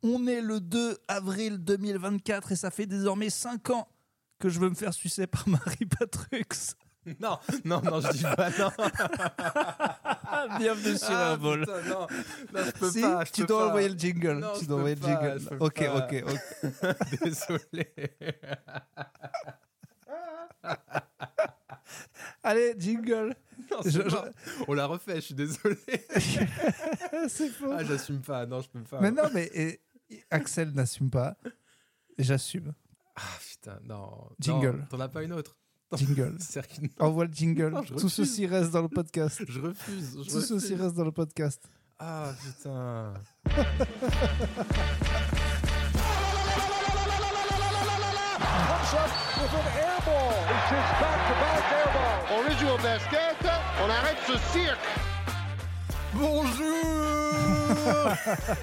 On est le 2 avril 2024 et ça fait désormais 5 ans que je veux me faire sucer par Marie Patrux. Non, je dis pas non. Bienvenue sur Airball. Putain, non, je peux Si, pas. tu dois envoyer le jingle. Non, tu je dois envoyer peux le pas, jingle. je peux Ok. pas. Désolé. Allez, jingle. Non, on l'a refait, je suis désolé. C'est faux. Ah, j'assume pas. Non, je peux pas. Mais non, Axel n'assume pas. J'assume. Ah putain, non. Jingle. Non, t'en as pas une autre. Jingle. C'est-à-dire que non. Envoie le jingle. Non, je Tout refuse. ceci reste dans le podcast. Je refuse. Tout ceci reste dans le podcast. Ah putain. Comes up with an air ball. He takes back-to-back air ball. Original basket. On arrête ce cirque. Bonjour.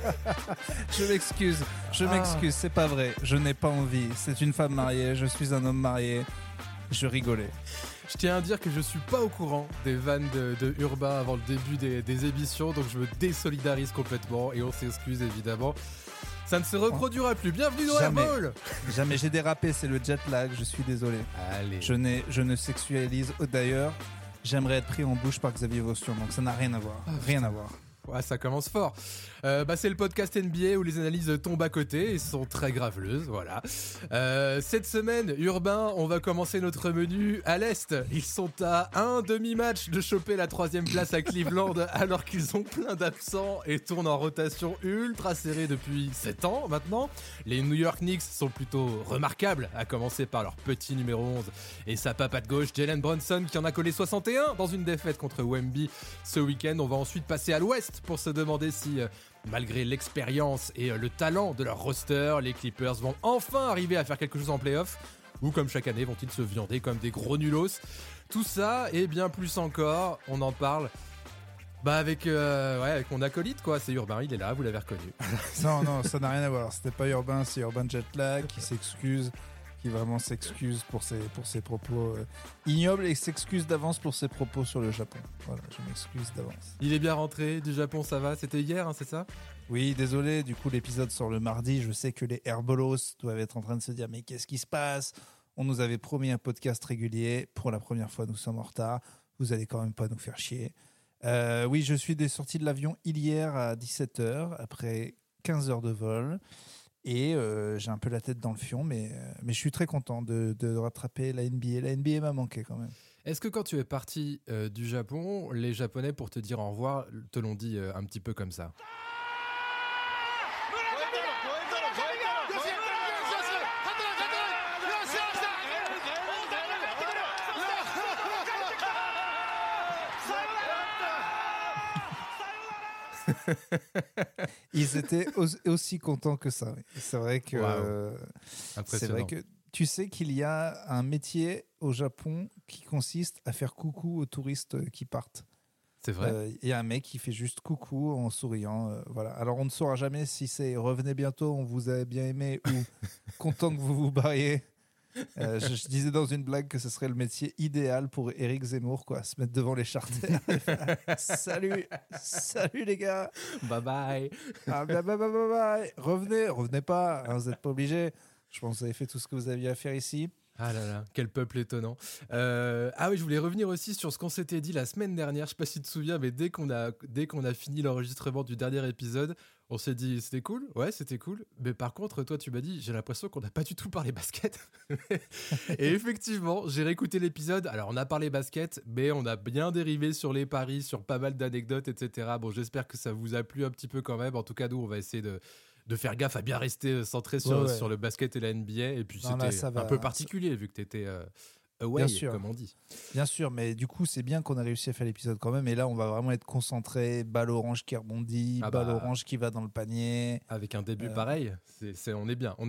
Je m'excuse, c'est pas vrai. Je n'ai pas envie. C'est une femme mariée, je suis un homme marié. Je rigolais. Je tiens à dire que je suis pas au courant des vannes de Urbain avant le début des émissions, donc je me désolidarise complètement et on s'excuse évidemment. Ça ne se reproduira plus. Bienvenue dans Airball. Jamais, j'ai dérapé, c'est le jet lag, je suis désolé. Allez. Je ne sexualise. D'ailleurs, j'aimerais être pris en bouche par Xavier Vaustian, donc ça n'a rien à voir. Rien à voir. Ouais, ça commence fort. C'est le podcast NBA où les analyses tombent à côté et sont très graveleuses, voilà. Cette semaine, Urbain, on va commencer notre menu à l'Est. Ils sont à un demi-match de choper la 3e place à Cleveland alors qu'ils ont plein d'absents et tournent en rotation ultra serrée depuis 7 ans maintenant. Les New York Knicks sont plutôt remarquables, à commencer par leur petit numéro 11 et sa papatte gauche, Jalen Brunson, qui en a collé 61 dans une défaite contre Wemby ce week-end. On va ensuite passer à l'Ouest pour se demander si, malgré l'expérience et le talent de leur roster, les Clippers vont enfin arriver à faire quelque chose en play-off, ou comme chaque année, vont-ils se viander comme des gros nulos. Tout ça et bien plus encore, on en parle avec mon acolyte, quoi. C'est Urbain, il est là, vous l'avez reconnu. Non, ça n'a rien à voir. C'était pas Urbain, c'est Urbain Jetlag qui s'excuse, qui vraiment s'excuse pour ses propos ignobles et s'excuse d'avance pour ses propos sur le Japon. Voilà, je m'excuse d'avance. Il est bien rentré du Japon, ça va? C'était hier, hein, c'est ça? Oui, désolé, du coup l'épisode sort le mardi. Je sais que les Airballos doivent être en train de se dire mais qu'est-ce qui se passe? On nous avait promis un podcast régulier. Pour la première fois, nous sommes en retard. Vous allez quand même pas nous faire chier. Oui, je suis sorti de l'avion hier à 17h, après 15 heures de vol. Et j'ai un peu la tête dans le fion, mais je suis très content de rattraper la NBA. La NBA m'a manqué quand même. Est-ce que quand tu es parti du Japon, les Japonais, pour te dire au revoir, te l'ont dit un petit peu comme ça? Ils étaient aussi contents que ça. Oui. C'est vrai que Impressionnant. c'est vrai que tu sais qu'il y a un métier au Japon qui consiste à faire coucou aux touristes qui partent. C'est vrai. Il y a un mec qui fait juste coucou en souriant. Voilà. Alors on ne saura jamais si c'est revenez bientôt, on vous a bien aimé ou content que vous vous barriez. Je disais dans une blague que ce serait le métier idéal pour Éric Zemmour, quoi, se mettre devant les charters. Salut les gars. Bye bye. Bye. Revenez pas, hein, vous n'êtes pas obligés. Je pense que vous avez fait tout ce que vous aviez à faire ici. Ah là là, quel peuple étonnant. Ah oui, je voulais revenir aussi sur ce qu'on s'était dit la semaine dernière. Je sais pas si tu te souviens, mais dès qu'on a fini l'enregistrement du dernier épisode, on s'est dit c'était cool. Ouais, c'était cool. Mais par contre, toi, tu m'as dit j'ai l'impression qu'on n'a pas du tout parlé basket. Et effectivement, j'ai réécouté l'épisode. Alors, on a parlé basket, mais on a bien dérivé sur les paris, sur pas mal d'anecdotes, etc. Bon, j'espère que ça vous a plu un petit peu quand même. En tout cas, nous, on va essayer de faire gaffe à bien rester centré sur le basket et la NBA. Et puis, c'était un peu particulier vu que tu étais away, comme on dit. Bien sûr, mais du coup, c'est bien qu'on a réussi à faire l'épisode quand même. Et là, on va vraiment être concentré. Balle orange qui rebondit, balle orange qui va dans le panier. Avec un début pareil, on est bien. On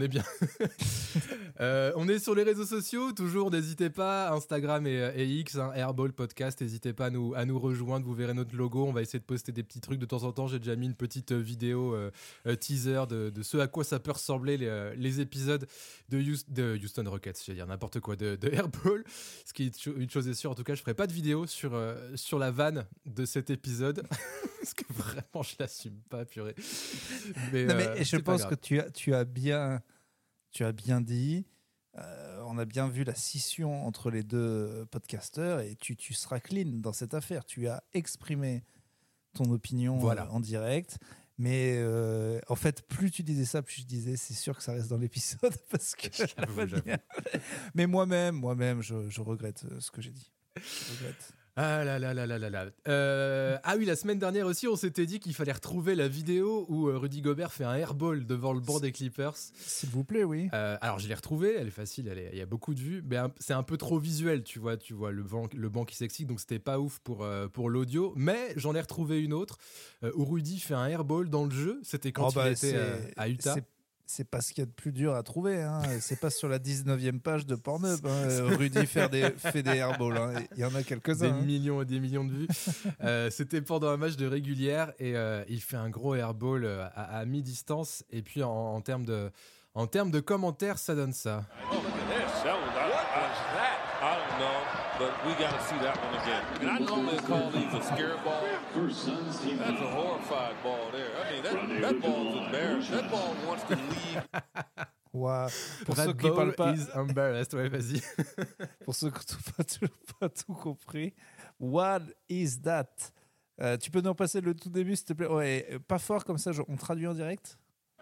est sur les réseaux sociaux, toujours, n'hésitez pas, Instagram et X, Airball Podcast, n'hésitez pas à nous rejoindre, vous verrez notre logo, on va essayer de poster des petits trucs de temps en temps. J'ai déjà mis une petite vidéo teaser de ce à quoi ça peut ressembler les épisodes de Houston Rockets, j'allais dire n'importe quoi, de Airball. airball. Ce qui est une chose est sûre, en tout cas, je ferai pas de vidéo sur la vanne de cet épisode parce que vraiment je l'assume pas, purée. Mais je pense que tu as bien dit. On a bien vu la scission entre les deux podcasteurs et tu seras clean dans cette affaire. Tu as exprimé ton opinion en direct. Mais en fait, plus tu disais ça, plus je disais c'est sûr que ça reste dans l'épisode parce que. J'avoue. Mais moi-même, je regrette ce que j'ai dit. Je regrette. Ah là là là là là là. Ah oui, la semaine dernière aussi, on s'était dit qu'il fallait retrouver la vidéo où Rudy Gobert fait un airball devant le banc des Clippers. S'il vous plaît, oui. Alors je l'ai retrouvée, elle est facile, il y a beaucoup de vues, mais c'est un peu trop visuel, tu vois le banc qui s'excite, donc c'était pas ouf pour l'audio. Mais j'en ai retrouvé une autre où Rudy fait un airball dans le jeu. C'était quand il était à Utah. C'est pas ce qu'il y a de plus dur à trouver. Hein. C'est pas sur la 19e page de Pornhub. Hein. Rudy fait des airballs. Hein. Il y en a quelques-uns. Des millions et des millions de vues. C'était pendant un match de régulière et il fait un gros airball à mi-distance. Et puis en termes de commentaires, ça donne ça. I don't know, but we got to see that one again. And I normally call these a scare ball. That's a horrified ball there. I mean, that ball's embarrassed. That ball wants to leave. Wow. Pour That ceux qui parlent pas, is embarrassed. Ouais, vas-y. Pour ceux qui n'ont pas tout compris, what is that? Tu peux nous repasser le tout début, s'il te plaît? Ouais, pas fort comme ça. On traduit en direct.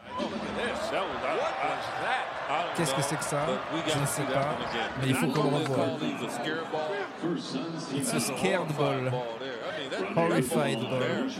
Qu'est-ce que c'est que ça? Je ne sais pas, mais il faut qu'on le revoie. It's a scared ball. Horrified ball.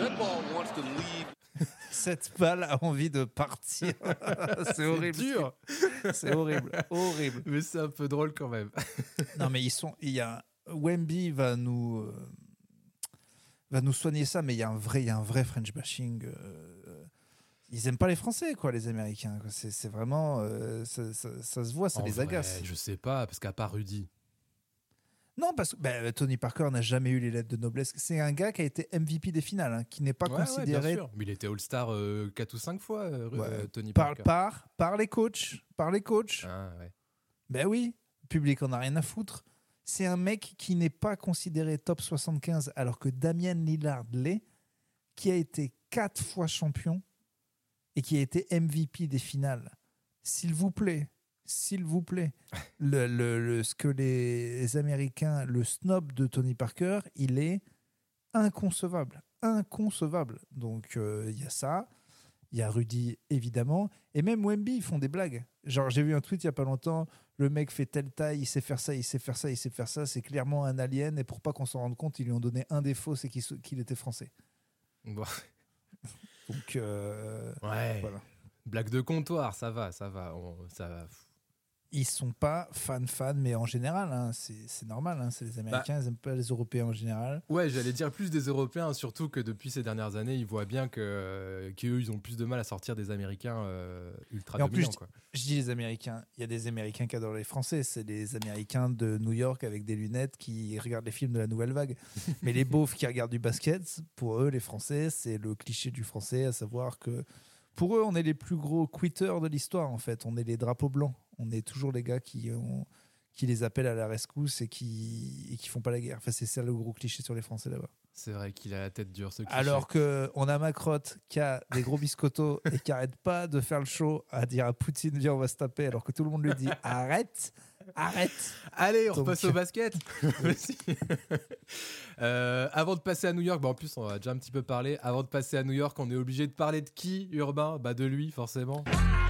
Cette balle a envie de partir. C'est horrible. C'est dur. C'est horrible. Horrible. Mais c'est un peu drôle quand même. Non, mais Wemby va nous soigner ça, mais il y a un vrai French bashing. Ils aiment pas les Français, quoi, les Américains. C'est vraiment, ça se voit, ça les agace. Je sais pas, parce qu'à part Rudy. Non, parce que Tony Parker n'a jamais eu les lettres de noblesse. C'est un gars qui a été MVP des finales, hein, qui n'est pas considéré. Ouais, bien sûr. Mais il était All-Star 4 ou 5 fois, Tony Parker. Parker. Par les coachs. Ah, ouais. Ben oui, le public en a rien à foutre. C'est un mec qui n'est pas considéré top 75, alors que Damian Lillard l'est, qui a été 4 fois champion et qui a été MVP des finales. S'il vous plaît, ce que les Américains, le snob de Tony Parker, il est inconcevable. Donc il y a ça, il y a Rudy évidemment, et même Wemby, ils font des blagues. Genre j'ai vu un tweet il y a pas longtemps, le mec fait telle taille, il sait faire ça, c'est clairement un alien, et pour pas qu'on s'en rende compte, ils lui ont donné un défaut, c'est qu'il était français. Bon. Donc ouais. Voilà. Blague de comptoir, ça va. Ils sont pas fans, mais en général, hein, c'est normal. Hein, c'est les Américains, ils n'aiment pas les Européens en général. Ouais, j'allais dire plus des Européens, surtout que depuis ces dernières années, ils voient bien qu'eux, ils ont plus de mal à sortir des Américains ultra dominants. Je dis les Américains. Il y a des Américains qui adorent les Français. C'est les Américains de New York avec des lunettes qui regardent les films de la Nouvelle Vague. Mais les beaufs qui regardent du basket, pour eux, les Français, c'est le cliché du Français, à savoir que pour eux, on est les plus gros quitters de l'histoire, en fait. On est les drapeaux blancs. On est toujours les gars qui les appellent à la rescousse et qui font pas la guerre. Enfin, c'est ça le gros cliché sur les Français là-bas. C'est vrai qu'il a la tête dure, ce cliché. Alors qu'on a Macrotte qui a des gros biscottos et qui arrête pas de faire le show à dire à Poutine, viens, on va se taper, alors que tout le monde lui dit arrête. Allez, on repasse au basket. Avant de passer à New York, en plus on a déjà un petit peu parlé. Avant de passer à New York, on est obligé de parler de qui, Urbain? De lui, forcément.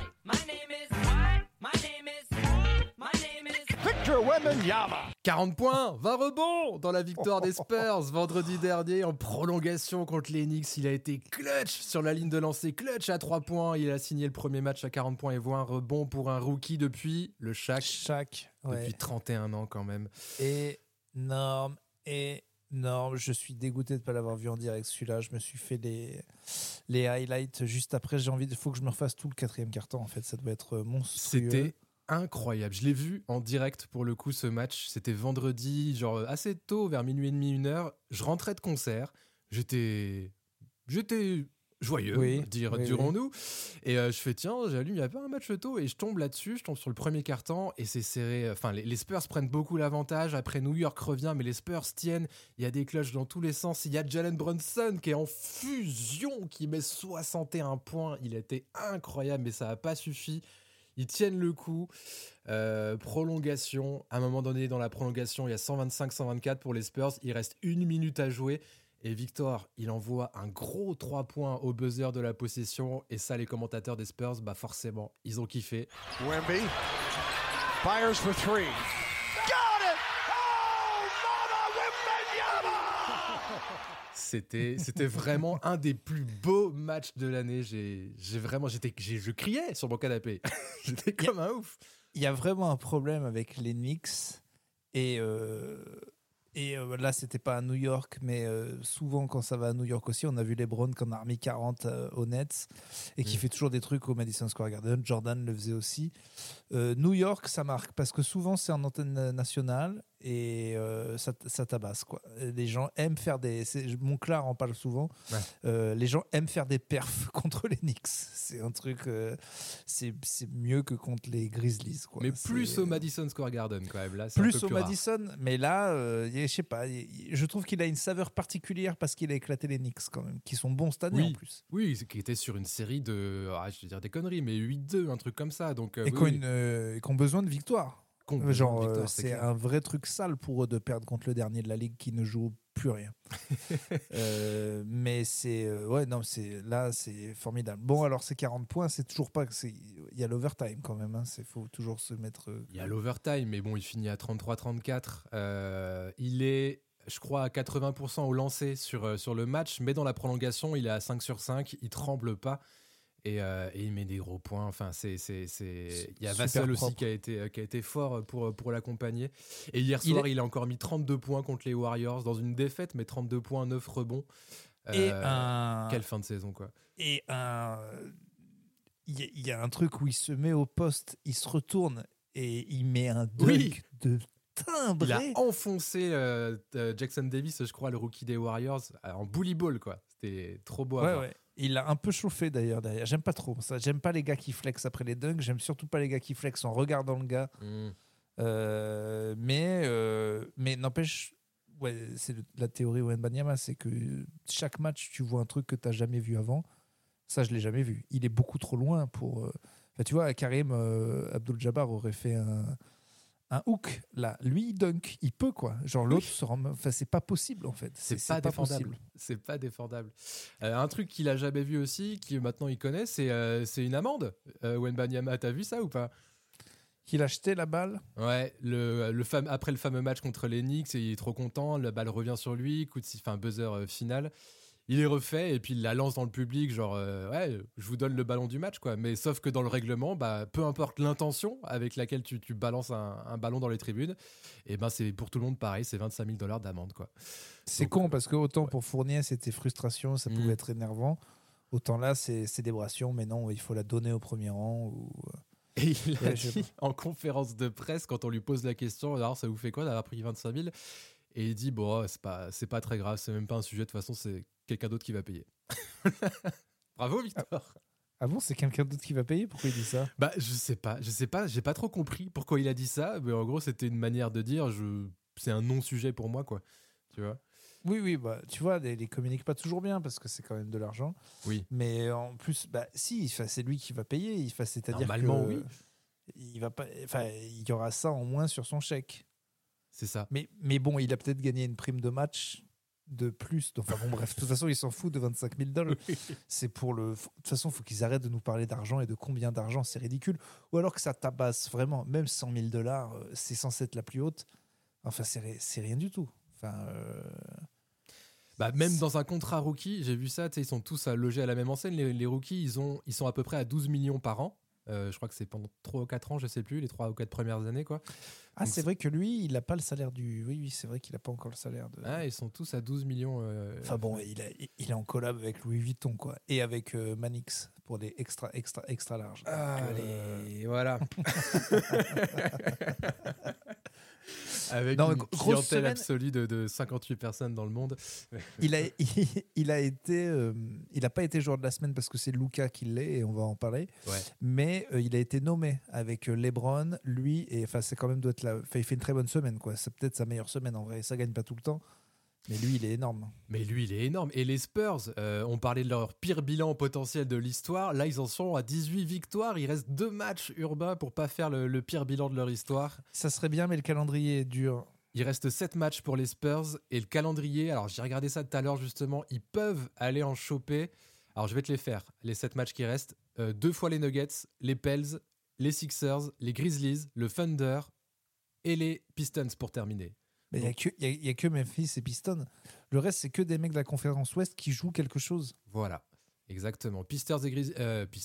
Victor Wembanyama. 40 points, 20 rebonds dans la victoire des Spurs vendredi dernier en prolongation contre les Knicks. Il a été clutch sur la ligne de lancer, clutch à 3 points. Il a signé le premier match à 40 points et voit un rebond pour un rookie depuis le Shaq. Depuis 31 ans quand même. Énorme. Je suis dégoûté de ne pas l'avoir vu en direct celui-là. Je me suis fait les highlights juste après. Il faut que je me refasse tout le quatrième quart-temps. En fait, ça doit être monstrueux. C'était incroyable. Je l'ai vu en direct pour le coup ce match. C'était vendredi, genre assez tôt, vers minuit et demi, 1h. Je rentrais de concert. J'étais joyeux, Oui, dirons-nous. Et je fais, tiens, j'allume, il n'y a pas un match tôt, et je tombe là-dessus, je tombe sur le premier quart-temps, et c'est serré. Enfin, les Spurs prennent beaucoup l'avantage. Après, New York revient, mais les Spurs tiennent. Il y a des clutches dans tous les sens. Il y a Jalen Brunson qui est en fusion, qui met 61 points. Il était incroyable, mais ça n'a pas suffi. Ils tiennent le coup. Prolongation. À un moment donné, dans la prolongation, il y a 125-124 pour les Spurs. Il reste 1 minute à jouer. Et Victor, il envoie un gros 3 points au buzzer de la possession. Et ça, les commentateurs des Spurs, bah forcément, ils ont kiffé. Wemby fires for 3. Got it! Oh, Mama Wembanyama! C'était vraiment un des plus beaux matchs de l'année. Je criais sur mon canapé. J'étais comme un ouf. Il y a vraiment un problème avec les Knicks. Et là, c'était pas à New York, mais souvent, quand ça va à New York aussi, on a vu LeBron qui en a remis 40 aux Nets et qui fait toujours des trucs au Madison Square Garden. Jordan le faisait aussi. New York, ça marque parce que souvent, c'est en antenne nationale et ça tabasse, quoi. Les gens aiment faire Monclar en parle souvent. Ouais. Les gens aiment faire des perfs contre les Knicks. C'est un truc, c'est mieux que contre les Grizzlies, quoi. Mais plus au Madison Square Garden, quand même. Là, c'est plus un peu au plus Madison, rare. Mais là, je sais pas, je trouve qu'il a une saveur particulière parce qu'il a éclaté les Knicks quand même, qui sont bons cette année en plus. Oui, qui était sur une série de, je vais dire des conneries, mais 8-2, un truc comme ça. Donc, et qui ont besoin de victoire. Genre, c'est un vrai truc sale pour eux de perdre contre le dernier de la ligue qui ne joue plus rien. Mais c'est formidable. Bon, alors ces 40 points, c'est toujours pas il y a l'overtime quand même. Il faut toujours se mettre. Il y a l'overtime, mais bon, il finit à 33-34. Il est, je crois, à 80% au lancer sur le match, mais dans la prolongation, il est à 5 sur 5. Il tremble pas. Et il met des gros points. Enfin, il y a Vassell aussi qui a été fort pour l'accompagner. Et hier soir, il a encore mis 32 points contre les Warriors dans une défaite, mais 32 points, 9 rebonds. Quelle fin de saison, quoi. Et il y a un truc où il se met au poste, il se retourne et il met un dunk de timbré. Il a enfoncé Jackson Davis, je crois, le rookie des Warriors, en bully ball, quoi. C'était trop beau à voir. Ouais. Il l'a un peu chauffé d'ailleurs derrière. J'aime pas trop ça. J'aime pas les gars qui flexent après les dunks. J'aime surtout pas les gars qui flexent en regardant le gars. Mais n'empêche, c'est la théorie Wembanyama, c'est que chaque match, tu vois un truc que tu n'as jamais vu avant. Ça, je l'ai jamais vu. Il est beaucoup trop loin pour. Tu vois, Karim Abdul-Jabbar aurait fait un hook là, lui il dunk, il peut quoi. Genre l'autre se rend. Enfin, c'est pas possible en fait. C'est pas défendable. C'est pas défendable. Un truc qu'il a jamais vu aussi, qui maintenant il connaît, c'est une amende. Wembanyama, t'as vu ça ou pas? Qu'il a jeté la balle. Ouais, après le fameux match contre les Knicks, il est trop content, la balle revient sur lui, buzzer final. Il est refait et puis il la lance dans le public, genre je vous donne le ballon du match, quoi. Mais sauf que dans le règlement, peu importe l'intention avec laquelle tu balances un ballon dans les tribunes, et c'est pour tout le monde pareil, c'est $25 000 d'amende, quoi. C'est con parce que autant pour Fournier c'était frustration, ça pouvait être énervant, autant là c'est célébration, mais non, il faut la donner au premier rang. Et il a dit en conférence de presse, quand on lui pose la question, alors ça vous fait quoi d'avoir pris 25 000? Et il dit c'est pas très grave, c'est même pas un sujet, de toute façon c'est quelqu'un d'autre qui va payer. Bravo Victor. Ah bon, c'est quelqu'un d'autre qui va payer? Pourquoi il dit ça? Je sais pas, j'ai pas trop compris pourquoi il a dit ça, mais en gros c'était une manière de dire c'est un non-sujet pour moi, quoi. Tu vois? Oui, tu vois, ils communiquent pas toujours bien parce que c'est quand même de l'argent. Oui. Mais en plus, c'est lui qui va payer. C'est-à-dire normalement, que oui. Il va pas, il y aura ça en moins sur son chèque. C'est ça. Mais bon, il a peut-être gagné une prime de match de plus. Enfin bon, bref, de toute façon, il s'en fout de $25 000. C'est pour le. De toute façon, il faut qu'ils arrêtent de nous parler d'argent et de combien d'argent, c'est ridicule. Ou alors que ça tabasse vraiment, même $100 000, c'est censé être la plus haute. Enfin, c'est rien du tout. Enfin. Même dans un contrat rookie, j'ai vu ça, ils sont tous logés à la même enseigne. Les rookies, ils sont à peu près à 12 millions par an. Je crois que c'est pendant 3 ou 4 ans, je sais plus, les 3 ou 4 premières années, quoi. Ah, donc, c'est vrai que lui, il n'a pas le salaire du. Oui, c'est vrai qu'il n'a pas encore le salaire de. Ah, ils sont tous à 12 millions. Enfin bon, il est en collab avec Louis Vuitton, quoi. Et avec Manix pour des extra larges. Allez, voilà. Avec Non, une grosse clientèle semaine. absolue de 58 personnes dans le monde. Il a pas été joueur de la semaine parce que c'est Luka qui l'est et on va en parler. Ouais. Mais il a été nommé avec LeBron, lui, et enfin c'est quand même doit être il fait une très bonne semaine quoi. C'est peut-être sa meilleure semaine en vrai. Ça gagne pas tout le temps, mais lui il est énorme. Mais lui, il est énorme. Et les Spurs, on parlait de leur pire bilan potentiel de l'histoire. Là, ils en sont à 18 victoires. Il reste 2 matchs urbains pour pas faire le pire bilan de leur histoire. Ça serait bien, mais le calendrier est dur. Il reste 7 matchs pour les Spurs. Et le calendrier, alors j'ai regardé ça tout à l'heure justement, ils peuvent aller en choper. Alors je vais te les faire, les 7 matchs qui restent. 2 fois les Nuggets, les Pels, les Sixers, les Grizzlies, le Thunder et les Pistons pour terminer. Mais il y a que Memphis et Pistons. Le reste, c'est que des mecs de la conférence Ouest qui jouent quelque chose. Voilà, exactement. Pistons et Grizzlies,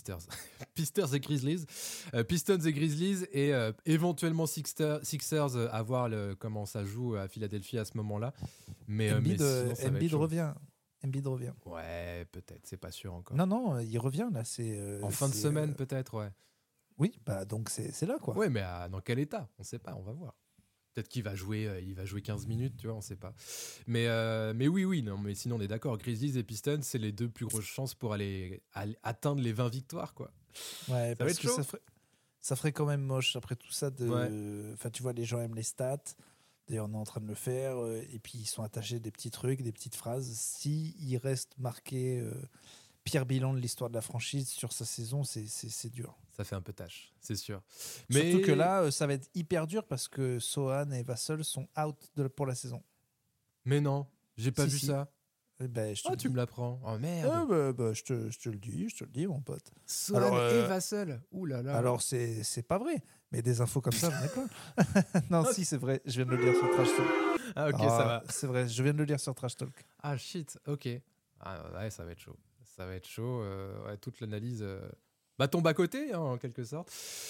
Pistons et Grizzlies et éventuellement Sixers à voir comment ça joue à Philadelphie à ce moment-là. Mais Embiid, sinon, ça va être Embiid chaud. revient. Embiid revient. Ouais, peut-être, c'est pas sûr encore. Non, il revient là. En fin de semaine, peut-être, ouais. Oui, bah donc c'est là quoi. Ouais, mais dans quel état? On sait pas, on va voir. Peut-être qu'il va jouer, 15 minutes, tu vois, on sait pas. Mais oui, non, mais sinon on est d'accord. Grizzlies et Pistons, c'est les 2 plus grosses chances pour aller atteindre les 20 victoires, quoi. Ouais, va parce être que chaud. ça ferait quand même moche après tout ça. Ouais. Enfin, tu vois, les gens aiment les stats. D'ailleurs, on est en train de le faire. Et puis, ils sont attachés des petits trucs, des petites phrases. S'il reste marqué pire bilan de l'histoire de la franchise sur sa saison, c'est dur. Ça fait un peu tâche, c'est sûr. Surtout que là, ça va être hyper dur parce que Sohan et Vassell sont out pour la saison. Mais non, j'ai pas vu Si. ça. Ben, je te Oh, le tu dis. me l'apprends. Oh merde. Je te le dis, mon pote. Sohan Alors, et Vassell. Ouh là là. Alors, c'est pas vrai. Mais des infos comme ça, j'en ai pas. Non, si, c'est vrai. Je viens de le lire sur Trash Talk. Ah ok, ça va. C'est vrai, je viens de le lire sur Trash Talk. Ah shit, ok. Ah ouais, ça va être chaud. Ça va être chaud. Ouais, toute l'analyse tombe à côté, hein, en quelque sorte.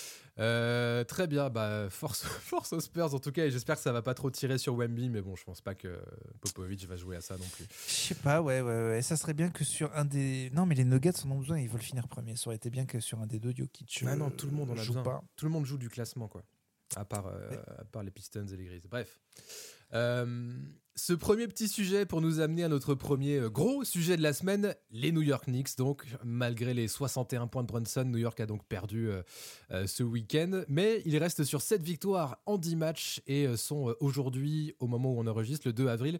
Très bien, force aux Spurs en tout cas, et j'espère que ça va pas trop tirer sur Wemby, mais bon, je pense pas que Popovic va jouer à ça non plus. Je sais pas, ouais. Ça serait bien que sur un des. Non, mais les Nuggets en ont besoin, ils veulent finir premier. Ça aurait été bien que sur un des deux, Jokic. Ah non, tout le monde en a joue besoin. pas. Tout le monde joue du classement, quoi. À part les Pistons et les Grizzlies. Bref. Ce premier petit sujet pour nous amener à notre premier gros sujet de la semaine, les New York Knicks. Donc, malgré les 61 points de Brunson, New York a donc perdu ce week-end. Mais ils restent sur 7 victoires en 10 matchs et sont aujourd'hui, au moment où on enregistre, le 2 avril,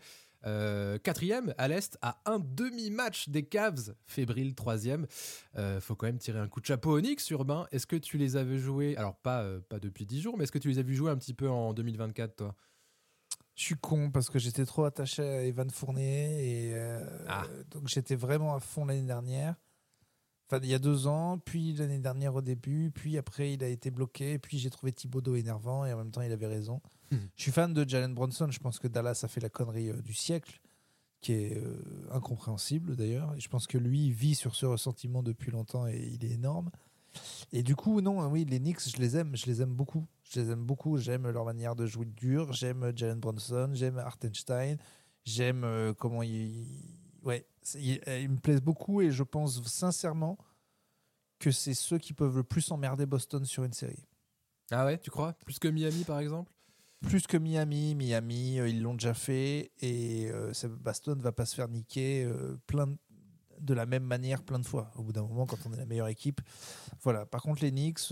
4e à l'Est, à un demi-match des Cavs, fébrile 3e. Faut quand même tirer un coup de chapeau aux Knicks, Urbain. Est-ce que tu les avais joués, alors pas depuis 10 jours, mais est-ce que tu les as vus jouer un petit peu en 2024, toi? Je suis con parce que j'étais trop attaché à Evan Fournier et donc j'étais vraiment à fond l'année dernière. Enfin, il y a 2 ans, puis l'année dernière au début, puis après il a été bloqué, puis j'ai trouvé Thibodeau énervant et en même temps il avait raison. Je suis fan de Jalen Brunson, je pense que Dallas a fait la connerie du siècle, qui est incompréhensible d'ailleurs. Et je pense que lui il vit sur ce ressentiment depuis longtemps et il est énorme. Et du coup, non, oui, les Knicks, je les aime beaucoup. J'aime leur manière de jouer dur, j'aime Jalen Brunson, j'aime Hartenstein, j'aime comment ouais, ils me plaisent beaucoup et je pense sincèrement que c'est ceux qui peuvent le plus emmerder Boston sur une série. Ah ouais, tu crois? Plus que Miami, par exemple? Plus que Miami, ils l'ont déjà fait et Boston va pas se faire niquer de la même manière plein de fois. Au bout d'un moment, quand on est la meilleure équipe, voilà. Par contre, les Knicks,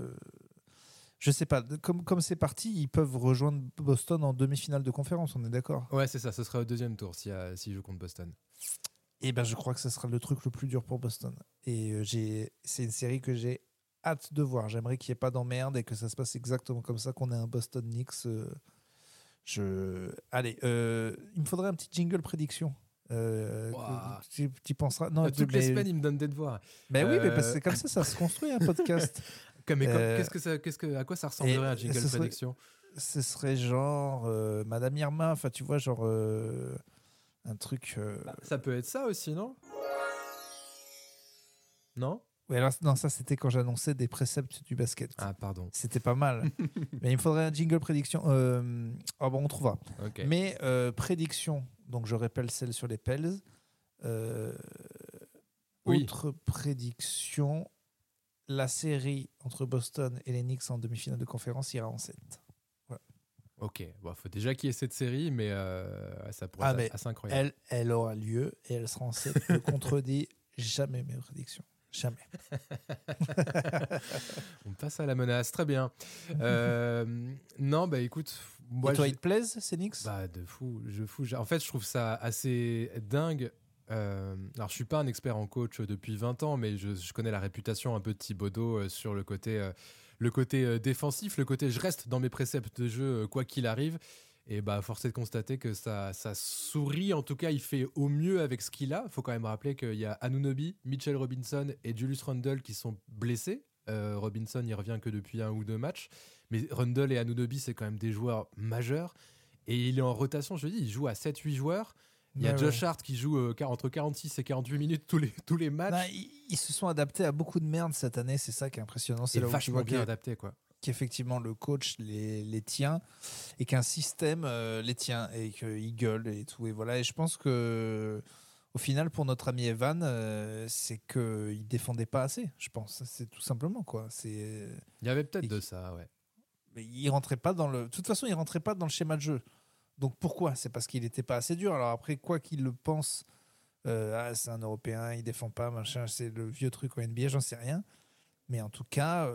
je sais pas, comme c'est parti, ils peuvent rejoindre Boston en demi-finale de conférence, on est d'accord? Ouais, c'est ça, ce sera au 2e tour s'ils jouent contre Boston. Et ben, je crois que ce sera le truc le plus dur pour Boston. Et c'est une série que j'ai hâte de voir. J'aimerais qu'il n'y ait pas d'emmerde et que ça se passe exactement comme ça, qu'on ait un Boston Knicks. Allez, il me faudrait un petit jingle prédiction. Wow. Tu penseras. Non, Toutes les semaines, ils me donnent des devoirs. Mais oui, mais parce que c'est comme ça se construit un podcast. À quoi ça ressemblerait un jingle prédiction? Ce serait genre Madame Irma, enfin tu vois, genre un truc. Ça peut être ça aussi, non? Non? Oui, alors, non, ça c'était quand j'annonçais des préceptes du basket. Ah, pardon. C'était pas mal. Mais il me faudrait un jingle prédiction. Bon, on trouvera. Okay. Mais prédiction, donc je rappelle celle sur les Pels. Oui. Autre prédiction, la série entre Boston et les Knicks en demi-finale de conférence ira en 7. Voilà. Ok, bon, faut déjà qu'il y ait cette série, mais ça pourrait être assez incroyable. Elle aura lieu et elle sera en 7. Je ne contredis jamais mes prédictions. Jamais. On passe à la menace, très bien. Non, bah écoute... Moi, et toi, ils te plaisent, ces Knicks ? Bah, de fou. En fait, je trouve ça assez dingue. Alors, je suis pas un expert en coach depuis 20 ans, mais je connais la réputation un peu de Thibodeau sur le côté défensif, le côté je reste dans mes préceptes de jeu quoi qu'il arrive. Et bah, force est de constater que ça sourit. En tout cas, il fait au mieux avec ce qu'il a. Il faut quand même rappeler qu'il y a Anunoby, Mitchell Robinson et Julius Randle qui sont blessés. Robinson, il revient que depuis 1 ou 2 matchs. Mais Randle et Anunoby, c'est quand même des joueurs majeurs. Et il est en rotation, je te dis, il joue à 7-8 joueurs. Il y a Josh Hart qui joue entre 46 et 48 minutes tous les matchs. Non, ils se sont adaptés à beaucoup de merde cette année, c'est ça qui est impressionnant. C'est là où tu vois bien adapté, quoi. Qu'effectivement le coach les tient et qu'un système les tient et qu'ils gueulent et tout. Et voilà. Et je pense que au final, pour notre ami Evan, c'est qu'il défendait pas assez, je pense. C'est tout simplement, quoi. Il y avait peut-être de ça, ouais. Mais il rentrait pas de toute façon, il rentrait pas dans le schéma de jeu. Donc pourquoi ? C'est parce qu'il n'était pas assez dur. Alors après, quoi qu'il le pense, c'est un Européen, il défend pas, machin, c'est le vieux truc au NBA, j'en sais rien. Mais en tout cas,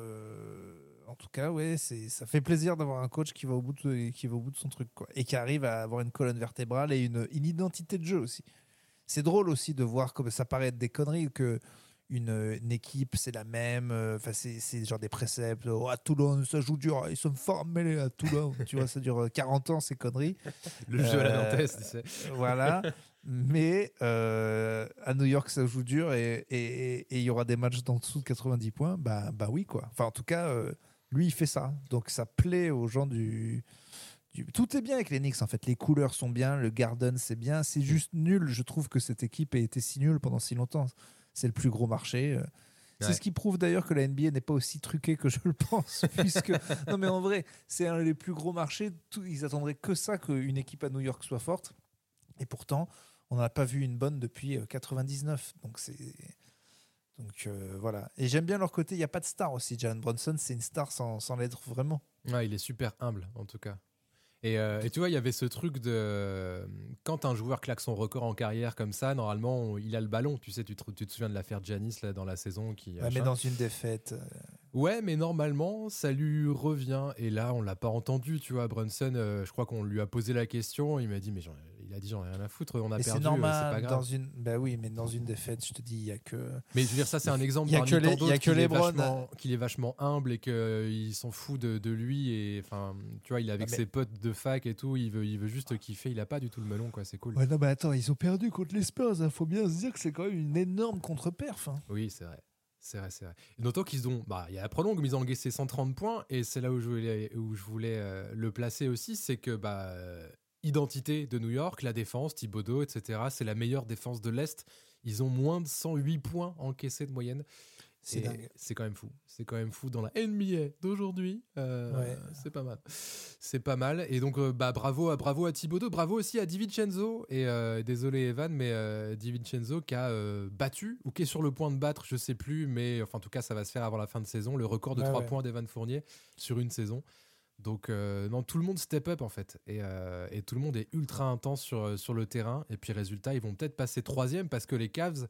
ouais, ça fait plaisir d'avoir un coach qui va au bout de son truc, quoi, et qui arrive à avoir une colonne vertébrale et une identité de jeu aussi. C'est drôle aussi de voir, comme ça paraît être des conneries, que une équipe, c'est la même. C'est genre des préceptes. Oh, à Toulon, ça joue dur. Ils sont forts mêlés à Toulon. Tu vois, ça dure 40 ans, ces conneries. Le jeu à la Nantes, tu sais. Voilà. Mais à New York, ça joue dur et il y aura des matchs d'en dessous de 90 points. Bah oui, quoi. Enfin, en tout cas, lui, il fait ça. Donc, ça plaît aux gens Tout est bien avec les Knicks, en fait. Les couleurs sont bien, le Garden, c'est bien. C'est juste nul. Je trouve que cette équipe a été si nulle pendant si longtemps. C'est le plus gros marché. C'est ce qui prouve d'ailleurs que la NBA n'est pas aussi truquée que je le pense. Non, mais en vrai, c'est un des plus gros marchés. Ils attendraient que ça, qu'une équipe à New York soit forte. Et pourtant, on n'a pas vu une bonne depuis 99. Donc voilà. Et j'aime bien leur côté. Il n'y a pas de star aussi. Jalen Brunson, c'est une star sans l'être vraiment. Ouais, il est super humble, en tout cas. Et tu vois, il y avait ce truc de... Quand un joueur claque son record en carrière comme ça, normalement, il a le ballon. Tu sais, tu te souviens de l'affaire Giannis là, dans la saison qui... Ouais, mais dans une défaite... Ouais, mais normalement, ça lui revient. Et là, on l'a pas entendu, tu vois. Brunson, je crois qu'on lui a posé la question. Il m'a dit, mais j'en ai rien à foutre. On a perdu, c'est normal, c'est pas grave. Bah oui, mais dans une défaite, je te dis, il y a que... Mais je veux dire, ça, c'est un exemple parmi tant d'autres qu'il est vachement humble et qu'il s'en fout de lui. Et enfin, tu vois, il est avec ses potes de fac et tout. Il veut juste kiffer. Il a pas du tout le melon, quoi. C'est cool. Ouais, non, mais attends, ils ont perdu contre les Spurs. Hein. Faut bien se dire que c'est quand même une énorme contre-perf. Hein. Oui, c'est vrai. C'est vrai. Notons qu'ils ont... il y a la prolongue, mais ils ont encaissé 130 points. Et c'est là où je voulais le placer aussi. C'est que, identité de New York, la défense, Thibodeau, etc. C'est la meilleure défense de l'Est. Ils ont moins de 108 points encaissés de moyenne. C'est dingue. C'est quand même fou. C'est quand même fou dans la NBA d'aujourd'hui. C'est pas mal. C'est pas mal. Et donc, bravo à Thibodeau. Bravo aussi à DiVincenzo. Et désolé Evan, mais DiVincenzo qui a battu, ou qui est sur le point de battre, je sais plus, mais enfin, en tout cas, ça va se faire avant la fin de saison, le record de 3 points d'Evan Fournier sur une saison. Donc, non, tout le monde step up en fait. Et tout le monde est ultra intense sur le terrain. Et puis, résultat, ils vont peut-être passer 3e parce que les Cavs,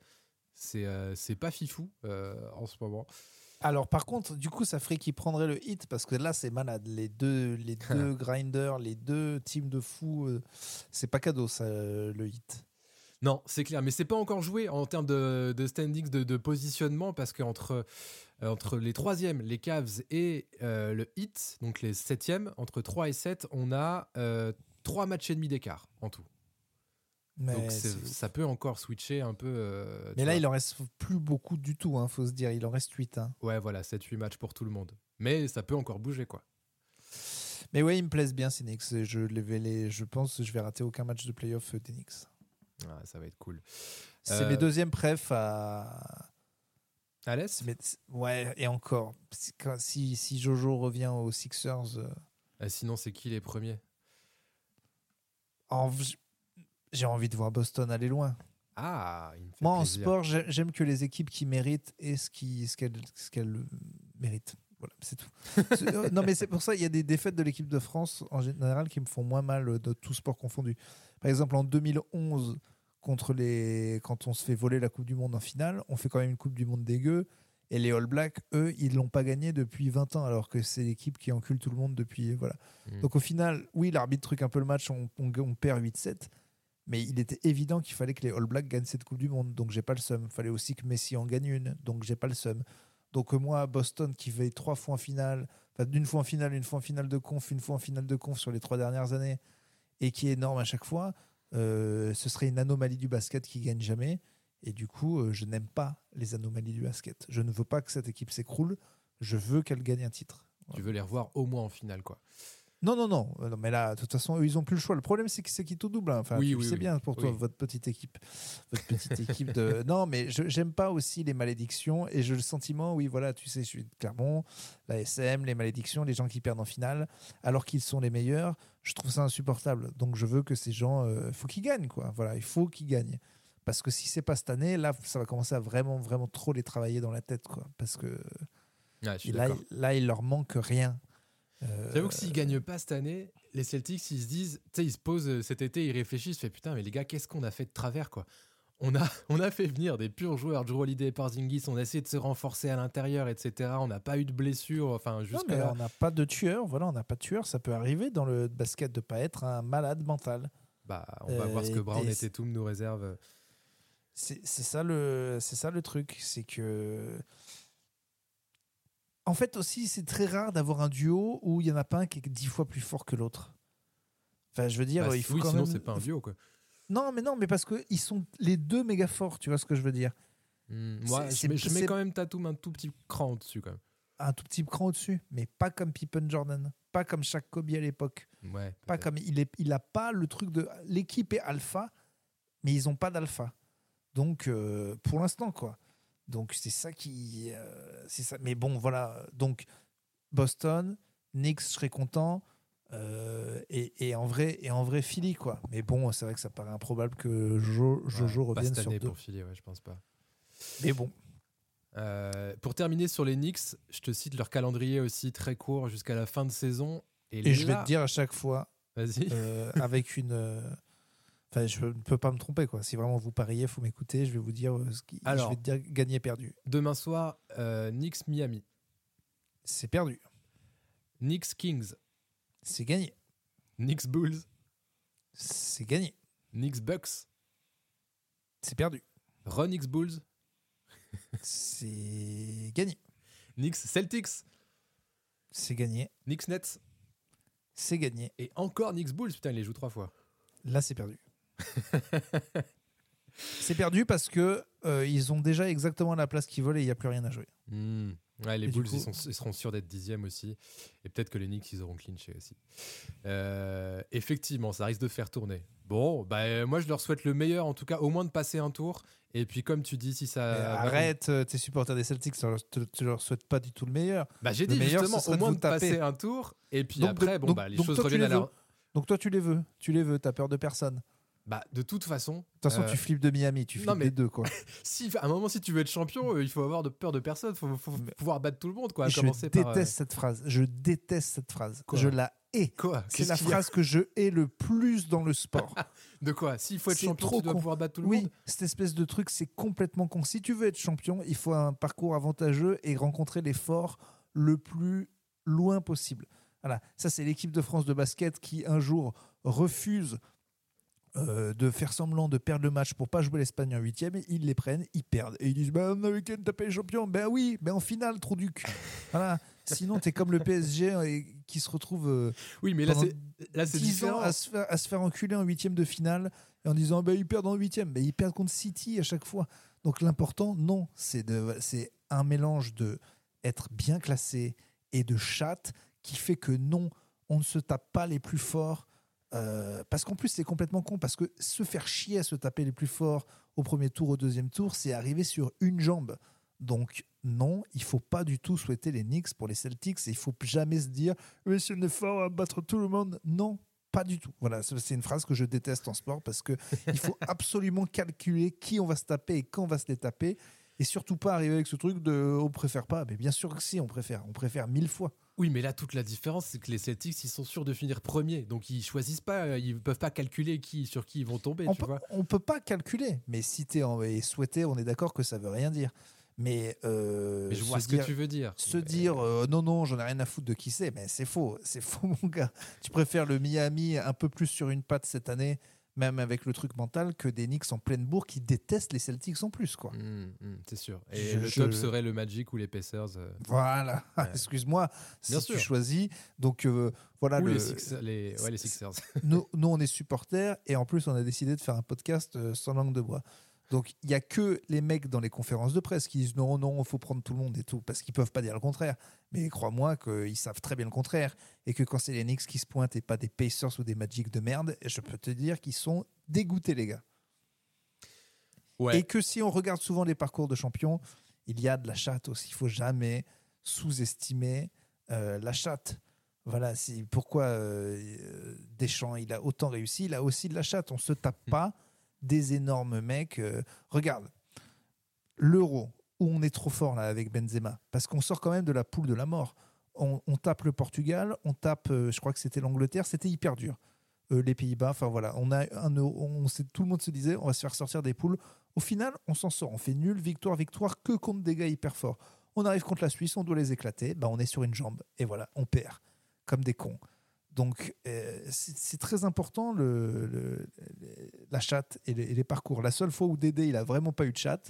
c'est pas fifou en ce moment. Alors par contre, du coup, ça ferait qu'ils prendraient le hit parce que là, c'est malade. Les deux grinders, les deux teams de fous, c'est pas cadeau ça, le hit. Non, c'est clair, mais c'est pas encore joué en termes de standings, de positionnement, parce qu'entre les 3e, les Cavs et le hit, donc les 7e, entre 3 et 7, on a 3 matchs et demi d'écart en tout. Mais donc ça peut encore switcher un peu. Mais là, il en reste plus beaucoup du tout, hein, faut se dire. Il en reste 8. Hein. Ouais, voilà, 7-8 matchs pour tout le monde. Mais ça peut encore bouger, quoi. Mais ouais, ils me plaisent bien, ces Knicks. Je pense que je vais rater aucun match de playoff des Knicks. Ah, ça va être cool. C'est mes deuxièmes préf à l'Est. Ouais, et encore. Si Jojo revient aux Sixers... sinon, c'est qui les premiers ? J'ai envie de voir Boston aller loin. Ah, il me fait moi, plaisir. En sport, j'aime que les équipes qui méritent aient ce qu'elles méritent. Voilà. c'est tout. Non, mais c'est pour ça, il y a des défaites de l'équipe de France, en général, qui me font moins mal de tout sport confondu. Par exemple, en 2011, quand on se fait voler la Coupe du Monde en finale, on fait quand même une Coupe du Monde dégueu. Et les All Blacks, eux, ils ne l'ont pas gagné depuis 20 ans, alors que c'est l'équipe qui encule tout le monde depuis... Voilà. Donc au final, oui, l'arbitre truque un peu le match, on perd 8-7, mais il était évident qu'il fallait que les All Blacks gagnent cette Coupe du Monde, donc j'ai pas le seum. Il fallait aussi que Messi en gagne une, donc j'ai pas le seum. Donc moi, Boston, qui fait 3 fois en finale, enfin une fois en finale de conf, une fois en finale de conf sur les 3 dernières années, et qui est énorme à chaque fois, ce serait une anomalie du basket qui gagne jamais. Et du coup, je n'aime pas les anomalies du basket. Je ne veux pas que cette équipe s'écroule. Je veux qu'elle gagne un titre. Tu veux les revoir au moins en finale, quoi. Non. Mais là, de toute façon, eux, ils n'ont plus le choix. Le problème, c'est qu'ils tout double. Enfin, tu le sais bien pour toi, votre petite équipe. Non, mais j'aime pas aussi les malédictions. Et j'ai le sentiment, oui, voilà, tu sais, je suis de Clermont, la SM, les malédictions, les gens qui perdent en finale, alors qu'ils sont les meilleurs. Je trouve ça insupportable. Donc, je veux que ces gens, faut qu'ils gagnent, quoi. Voilà, il faut qu'ils gagnent. Parce que si c'est pas cette année, là, ça va commencer à vraiment, vraiment trop les travailler dans la tête, quoi. Parce que là, il leur manque rien. J'avoue que s'ils gagnent pas cette année, les Celtics, ils se disent, tu sais, ils se posent cet été, ils réfléchissent, fait putain, mais les gars, qu'est-ce qu'on a fait de travers, quoi. On a fait venir des purs joueurs, Jrue Holiday et Porzingis, on a essayé de se renforcer à l'intérieur, etc. On n'a pas eu de blessures, enfin, jusqu'à là. On n'a pas de tueur, voilà, on n'a pas de tueur. Ça peut arriver dans le basket de pas être un malade mental. Bah, on va voir ce que Brown et Tatum nous réservent. C'est ça le truc, c'est que en fait aussi c'est très rare d'avoir un duo où il y en a pas un qui est 10 fois plus fort que l'autre. Enfin, je veux dire, il faut quand sinon même... c'est pas un duo, quoi. Non, mais parce que ils sont les deux méga forts, tu vois ce que je veux dire. Moi, je mets quand même Tatum un tout petit cran au-dessus, quand même. Un tout petit cran au-dessus, mais pas comme Pippen Jordan, pas comme Shaq Kobe à l'époque. Ouais. Pas comme il a pas le truc de l'équipe est alpha, mais ils ont pas d'alpha. Donc, pour l'instant, quoi. Donc, c'est ça qui... c'est ça. Mais bon, voilà. Donc, Boston, Knicks, je serais content. Et en vrai, Philly, quoi. Mais bon, c'est vrai que ça paraît improbable que Jojo revienne sur 2. Pour Philly, ouais, je pense pas. Mais bon. Pour terminer sur les Knicks, je te cite leur calendrier aussi très court jusqu'à la fin de saison. Et je vais te dire à chaque fois, vas-y. avec une... Enfin, je ne peux pas me tromper, quoi. Si vraiment vous pariez, il faut m'écouter. Je vais vous dire Alors, je vais te dire gagner, perdu. Demain soir, Knicks Miami. C'est perdu. Knicks Kings. C'est gagné. Knicks Bulls. C'est gagné. Knicks Bucks. C'est perdu. Ron Knicks Bulls. C'est gagné. Knicks Celtics. C'est gagné. Knicks Nets. C'est gagné. Et encore Knicks Bulls. Putain, il les joue 3 fois. Là, c'est perdu. C'est perdu parce que ils ont déjà exactement la place qu'ils veulent et il n'y a plus rien à jouer. Ouais, les Bulls, ils seront sûrs d'être 10e aussi. Et peut-être que les Knicks, ils auront clinché aussi. Effectivement, ça risque de faire tourner. Bon, bah, moi, je leur souhaite le meilleur, en tout cas, au moins de passer un tour. Et puis, comme tu dis, si ça... Arrête, tes supporters des Celtics, tu leur souhaites pas du tout le meilleur. Bah, j'ai dit justement, au moins de passer un tour. Et puis après, les choses reviennent à leur... Donc toi, tu les veux, t'as peur de personne. Bah, de toute façon... De toute façon, tu flippes de Miami, tu flippes des deux, quoi. À un moment, si tu veux être champion, il faut avoir peur de personne, il faut pouvoir battre tout le monde, quoi. Je déteste cette phrase. Quoi ? Je la hais. Quoi ? C'est la phrase que je hais le plus dans le sport. De quoi ? S'il faut être champion, tu dois pouvoir battre tout le monde ? Oui, cette espèce de truc, c'est complètement con. Si tu veux être champion, il faut un parcours avantageux et rencontrer les forts le plus loin possible. Voilà, ça c'est l'équipe de France de basket qui un jour refuse de faire semblant de perdre le match pour pas jouer l'Espagne en 8e, et ils les prennent, ils perdent et ils disent on a week-end tapé les champions. Ben oui, mais en finale, trou du cul. Voilà. Sinon t'es comme le PSG qui se retrouve oui, mais là c'est 10 différent. ans à se faire enculer en 8e de finale et en disant ils perdent en 8e, ils perdent contre City à chaque fois. Donc l'important, non, c'est un mélange de être bien classé et de chatte qui fait que non, on ne se tape pas les plus forts. Parce qu'en plus c'est complètement con, parce que se faire chier à se taper les plus forts au premier tour, au deuxième tour, c'est arriver sur une jambe. Donc non, il faut pas du tout souhaiter les Knicks pour les Celtics, et il faut jamais se dire oui, c'est une fort à battre tout le monde. Non, pas du tout. Voilà, c'est une phrase que je déteste en sport, parce que il faut absolument calculer qui on va se taper et quand on va se les taper. Et Et surtout pas arriver avec ce truc de on préfère pas. Mais bien sûr que si, on préfère 1000 fois. Oui, mais là, toute la différence, c'est que les Celtics, ils sont sûrs de finir premier. Donc, ils choisissent pas, ils peuvent pas calculer sur qui ils vont tomber, On peut pas calculer. Mais si t'es souhaité, on est d'accord que ça veut rien dire. Mais je vois ce que tu veux dire. Dire non, j'en ai rien à foutre de qui c'est, mais c'est faux, mon gars. Tu préfères le Miami un peu plus sur une patte cette année, même avec le truc mental, que des Knicks en pleine bourre qui détestent les Celtics en plus, quoi. C'est sûr. Et le top serait le Magic ou les Pacers. Voilà, ouais. Excuse-moi, Bien si sûr. tu choisis. Donc voilà. Ou les Sixers. nous, on est supporters et en plus, on a décidé de faire un podcast sans langue de bois. Donc, il n'y a que les mecs dans les conférences de presse qui disent non, il faut prendre tout le monde et tout, parce qu'ils ne peuvent pas dire le contraire. Mais crois-moi qu'ils savent très bien le contraire. Et que quand c'est les Knicks qui se pointent et pas des Pacers ou des Magic de merde, je peux te dire qu'ils sont dégoûtés, les gars. Ouais. Et que si on regarde souvent les parcours de champions, il y a de la chatte aussi. Il ne faut jamais sous-estimer la chatte. Voilà, c'est pourquoi Deschamps, il a autant réussi. Il a aussi de la chatte. On ne se tape pas des énormes mecs. Regarde, l'Euro, où on est trop fort là avec Benzema, parce qu'on sort quand même de la poule de la mort. On tape le Portugal, on tape, je crois que c'était l'Angleterre, c'était hyper dur. Les Pays-Bas, enfin voilà, on a tout le monde se disait, on va se faire sortir des poules. Au final, on s'en sort, on fait nul, victoire, que contre des gars hyper forts. On arrive contre la Suisse, on doit les éclater, on est sur une jambe, et voilà, on perd, comme des cons. Donc, c'est très important la chatte et les parcours. La seule fois où Dédé il a vraiment pas eu de chatte,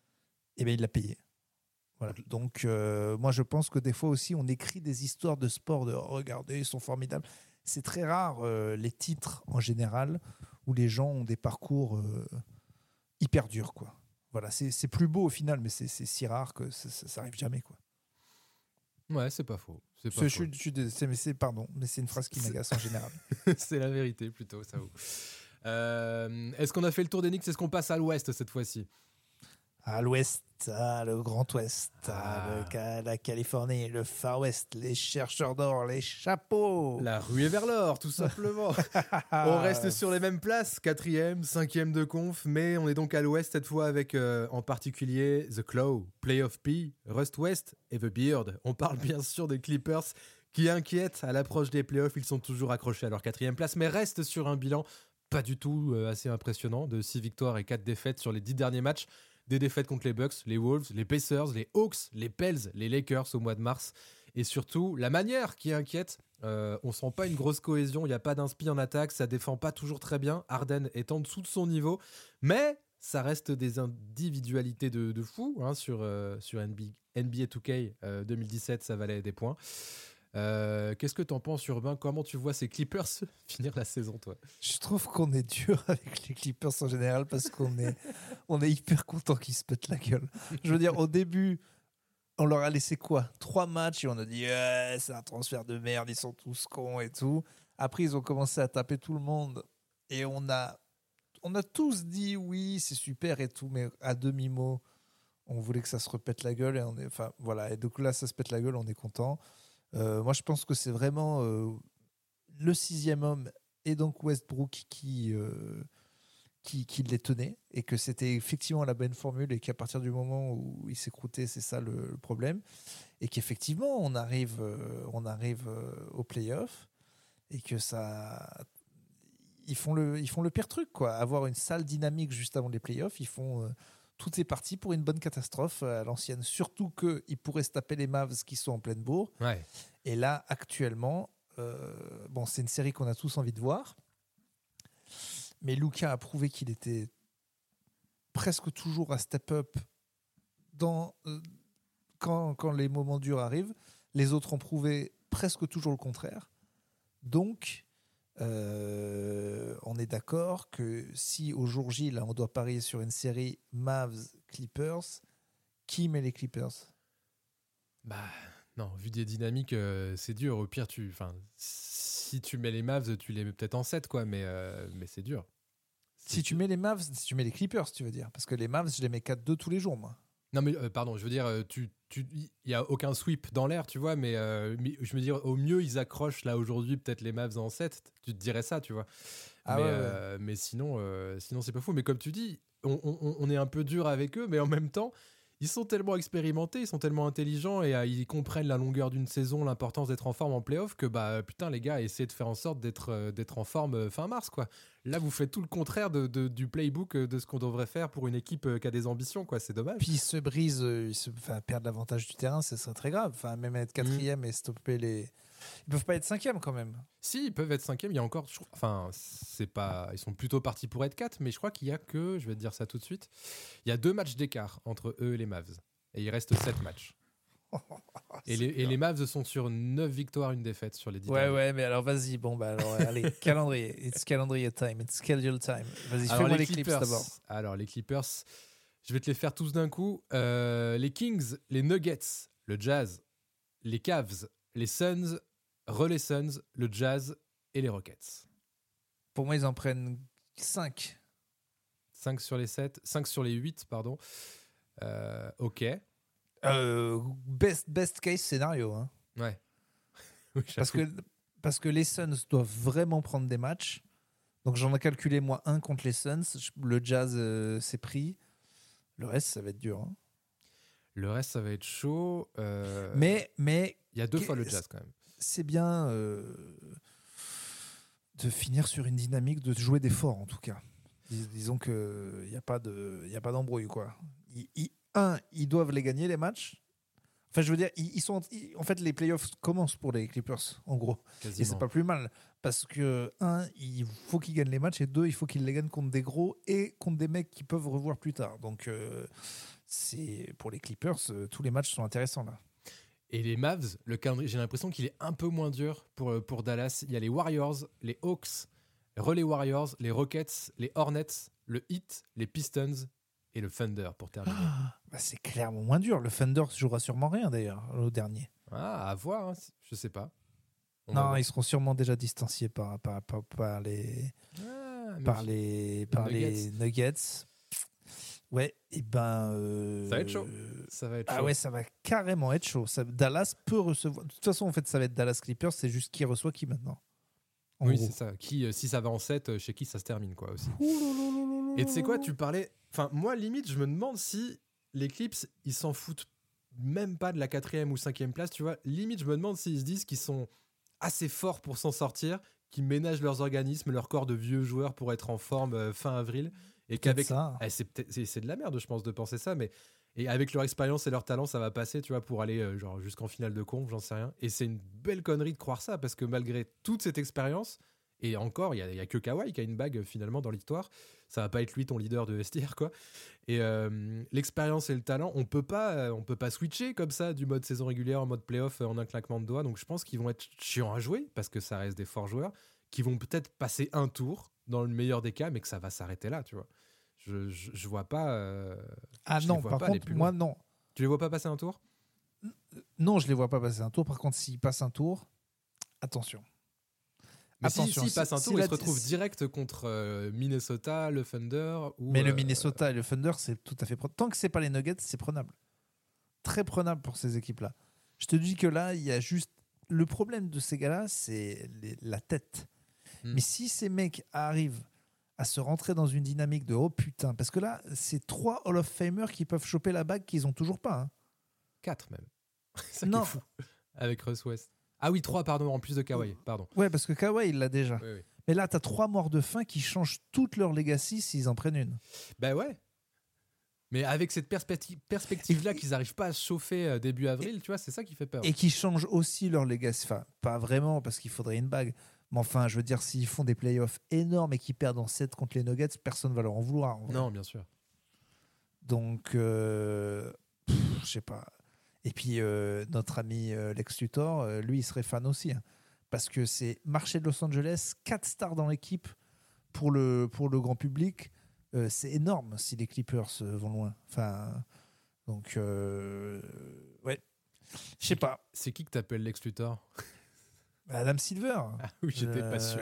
il l'a payé. Voilà. Donc, moi, je pense que des fois aussi, on écrit des histoires de sport de regardez, ils sont formidables. C'est très rare les titres en général où les gens ont des parcours hyper durs, quoi. Voilà, c'est plus beau au final, mais c'est si rare que ça arrive jamais, quoi. Ouais, c'est pas faux. Pardon, mais c'est une phrase qui m'agace en général. C'est la vérité, plutôt, ça vaut. Est-ce qu'on a fait le tour des Knicks ? Est-ce qu'on passe à l'ouest cette fois-ci ? À l'ouest, le grand ouest, la Californie, le Far West, les chercheurs d'or, les chapeaux. La ruée vers l'or, tout simplement. On reste sur les mêmes places, 4e, 5e de conf, mais on est donc à l'ouest cette fois avec en particulier The Claw, Playoff P, Rust West et The Beard. On parle bien sûr des Clippers qui inquiètent à l'approche des playoffs. Ils sont toujours accrochés à leur 4e place, mais restent sur un bilan pas du tout assez impressionnant de 6 victoires et 4 défaites sur les 10 derniers matchs. Des défaites contre les Bucks, les Wolves, les Pacers, les Hawks, les Pels, les Lakers au mois de mars. Et surtout, la manière qui inquiète. On sent pas une grosse cohésion, il n'y a pas d'inspi en attaque, ça défend pas toujours très bien. Harden est en dessous de son niveau, mais ça reste des individualités de fou. Sur NBA 2K 2017, ça valait des points. Qu'est-ce que t'en penses, Urbain ? Comment tu vois ces Clippers finir la saison, toi ? Je trouve qu'on est dur avec les Clippers en général parce qu'on est hyper content qu'ils se pètent la gueule. Je veux dire, au début, on leur a laissé quoi ? 3 matchs et on a dit c'est un transfert de merde, ils sont tous cons et tout. Après, ils ont commencé à taper tout le monde et on a tous dit oui, c'est super et tout, mais à demi-mot, on voulait que ça se repète la gueule voilà. Et donc là, ça se pète la gueule, on est content. Moi, je pense que c'est vraiment le 6e homme et donc Westbrook qui les tenait et que c'était effectivement la bonne formule et qu'à partir du moment où il s'est croûté, c'est ça le problème. Et qu'effectivement, on arrive au play-off et que ils font le pire truc, quoi. Avoir une sale dynamique juste avant les play-offs, ils font... tout est parti pour une bonne catastrophe à l'ancienne. Surtout qu'ils pourraient se taper les Mavs qui sont en pleine bourre. Ouais. Et là, actuellement, c'est une série qu'on a tous envie de voir. Mais Luka a prouvé qu'il était presque toujours à step up quand les moments durs arrivent. Les autres ont prouvé presque toujours le contraire. Donc, on est d'accord que si au jour J, là, on doit parier sur une série Mavs-Clippers, qui met les Clippers ? Non, vu des dynamiques, c'est dur. Au pire, si tu mets les Mavs, tu les mets peut-être en 7, quoi, mais c'est dur. Si tu mets les Mavs, si tu mets les Clippers, tu veux dire ? Parce que les Mavs, je les mets 4-2 tous les jours, moi. Non, mais pardon, je veux dire, il n'y a aucun sweep dans l'air, tu vois, mais je me dis, au mieux, ils accrochent là aujourd'hui, peut-être les Mavs en 7, tu te dirais ça, tu vois. Mais sinon, c'est pas fou. Mais comme tu dis, on est un peu dur avec eux, mais en même temps, ils sont tellement expérimentés, ils sont tellement intelligents et ils comprennent la longueur d'une saison, l'importance d'être en forme en play-off que putain les gars, essayez de faire en sorte d'être en forme fin mars quoi. Là vous faites tout le contraire du playbook de ce qu'on devrait faire pour une équipe qui a des ambitions quoi, c'est dommage. Puis ils se brisent, perdre l'avantage du terrain, ce serait très grave. Enfin, même être 4e et stopper les... Ils peuvent pas être 5e quand même. Si, ils peuvent être 5e, il y a encore... Enfin, c'est pas... Ils sont plutôt partis pour être 4, mais je crois qu'il y a que... Je vais te dire ça tout de suite. Il y a 2 matchs d'écart entre eux et les Mavs. Et il reste 7 matchs. Et les Mavs sont sur 9 victoires, 1 défaite sur les 10 derniers. Ouais, mais alors vas-y. Bon, alors allez, calendrier. It's calendrier time. It's schedule time. Vas-y, Alors, fais-moi les Clippers d'abord. Alors, les Clippers, je vais te les faire tous d'un coup. Les Kings, les Nuggets, le Jazz, les Cavs, les Suns, les Suns, le Jazz et les Rockets. Pour moi, ils en prennent 5. 5 sur les 7, 5 sur les 8, pardon. Ok. Best case scénario. Hein. Ouais. Oui, parce que les Suns doivent vraiment prendre des matchs. Donc j'en ai calculé moi 1 contre les Suns. Le Jazz c'est pris. Le reste, ça va être dur. Hein. Le reste, ça va être chaud. Mais il y a 2 fois le Jazz quand même. C'est bien de finir sur une dynamique, de jouer des forts en tout cas. Disons qu'il n'y a pas d'embrouille quoi. Ils doivent les gagner les matchs. Enfin, je veux dire, en fait, les playoffs commencent pour les Clippers, en gros. Quasiment. Et c'est pas plus mal. Parce que, 1, il faut qu'ils gagnent les matchs. Et 2, il faut qu'ils les gagnent contre des gros et contre des mecs qu'ils peuvent revoir plus tard. Donc, c'est pour les Clippers, tous les matchs sont intéressants là. Et les Mavs, le calendrier, j'ai l'impression qu'il est un peu moins dur pour Dallas. Il y a les Warriors, les Hawks, les Warriors, les Rockets, les Hornets, le Heat, les Pistons et le Thunder pour terminer. C'est clairement moins dur. Le Thunder ne jouera sûrement rien d'ailleurs au dernier. À voir, hein. Je sais pas. Non, ils seront sûrement déjà distanciés par les Nuggets. Ouais, et ça va être chaud. Ouais, ça va carrément être chaud. Dallas peut recevoir. De toute façon, en fait, ça va être Dallas Clippers. C'est juste qui reçoit qui maintenant. Oui, c'est ça. Si ça va en 7, chez qui ça se termine quoi aussi. Et tu sais quoi, tu parlais. Enfin, moi, limite, je me demande si les Clips, ils s'en foutent même pas de la 4e ou 5e place, tu vois. Limite, je me demande s'ils se disent qu'ils sont assez forts pour s'en sortir, qu'ils ménagent leurs organismes, leur corps de vieux joueurs pour être en forme fin avril. Et qu'avec ça. C'est de la merde, je pense, de penser ça, mais et avec leur expérience et leur talent, ça va passer, tu vois, pour aller genre jusqu'en finale de conf, j'en sais rien. Et c'est une belle connerie de croire ça, parce que malgré toute cette expérience, et encore, il y a que Kawhi qui a une bague finalement dans l'histoire. Ça va pas être lui ton leader de vestiaire, quoi. Et l'expérience et le talent, on peut pas switcher comme ça du mode saison régulière en mode playoff en un claquement de doigts. Donc je pense qu'ils vont être chiants à jouer parce que ça reste des forts joueurs qui vont peut-être passer un tour dans le meilleur des cas, mais que ça va s'arrêter là, tu vois. Je vois pas. Non, par contre, moi non. Tu les vois pas passer un tour ? Non, je les vois pas passer un tour. Par contre, s'ils passent un tour, attention. Mais s'ils passent un tour, ils se retrouvent direct contre Minnesota, le Thunder. Mais le Minnesota et le Thunder, c'est tout à fait tant que c'est pas les Nuggets, c'est prenable. Très prenable pour ces équipes-là. Je te dis que là, il y a juste le problème de ces gars-là, c'est la tête. Mais si ces mecs arrivent à se rentrer dans une dynamique de oh putain, parce que là, c'est 3 Hall of Famers qui peuvent choper la bague qu'ils ont toujours pas. Hein. 4 même. Ça qui est fou. Avec Russ West. Ah oui, 3, pardon, en plus de Kawhi, pardon. Ouais, parce que Kawhi, il l'a déjà. Oui. Mais là, t'as 3 morts de faim qui changent toute leur legacy s'ils en prennent une. Ben ouais. Mais avec cette perspective-là qu'ils n'arrivent pas à se chauffer début avril, tu vois, c'est ça qui fait peur. Et qui changent aussi leur legacy. Enfin, pas vraiment, parce qu'il faudrait une bague. Mais enfin, je veux dire, s'ils font des playoffs énormes et qu'ils perdent en 7 contre les Nuggets, personne ne va leur en vouloir. Non, bien sûr. Donc, je sais pas. Et puis, notre ami Lex Luthor, lui, il serait fan aussi. Hein, parce que c'est marché de Los Angeles, 4 stars dans l'équipe pour le grand public. C'est énorme si les Clippers vont loin. Enfin, donc, ouais. Je sais pas. C'est qui que t'appelles Lex Luthor ? Adam Silver. Ah oui, j'étais pas sûr.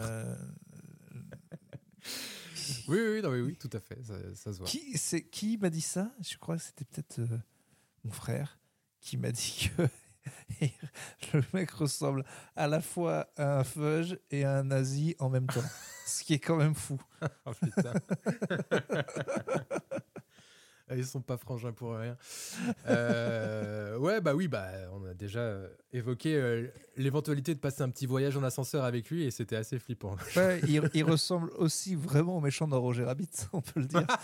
Oui, tout à fait. Ça se voit. Qui m'a dit ça ? Je crois que c'était peut-être mon frère qui m'a dit que le mec ressemble à la fois à un fudge et à un nazi en même temps. Ce qui est quand même fou. Oh putain. Ils sont pas frangins pour rien. Ouais, bah oui, bah on a déjà évoqué l'éventualité de passer un petit voyage en ascenseur avec lui et c'était assez flippant. Ouais, il ressemble aussi vraiment au méchant dans Roger Rabbit, on peut le dire.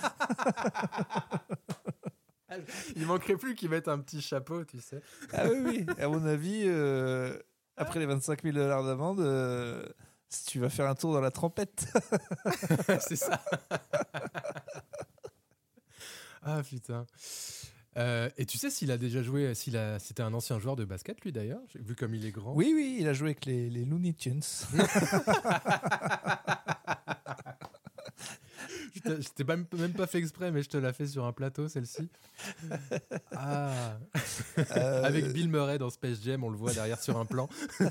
Il manquerait plus qu'il mette un petit chapeau, tu sais. Ah oui, à mon avis, après les $25 000 d'amende, si tu vas faire un tour dans la trompette. C'est ça. Ah putain. Et tu sais s'il a déjà joué, c'était un ancien joueur de basket lui d'ailleurs, vu comme il est grand. Oui, il a joué avec les Looney Tunes. Je t'ai même pas fait exprès, mais je te l'ai fait sur un plateau celle-ci. Ah. Avec Bill Murray dans Space Jam, on le voit derrière sur un plan.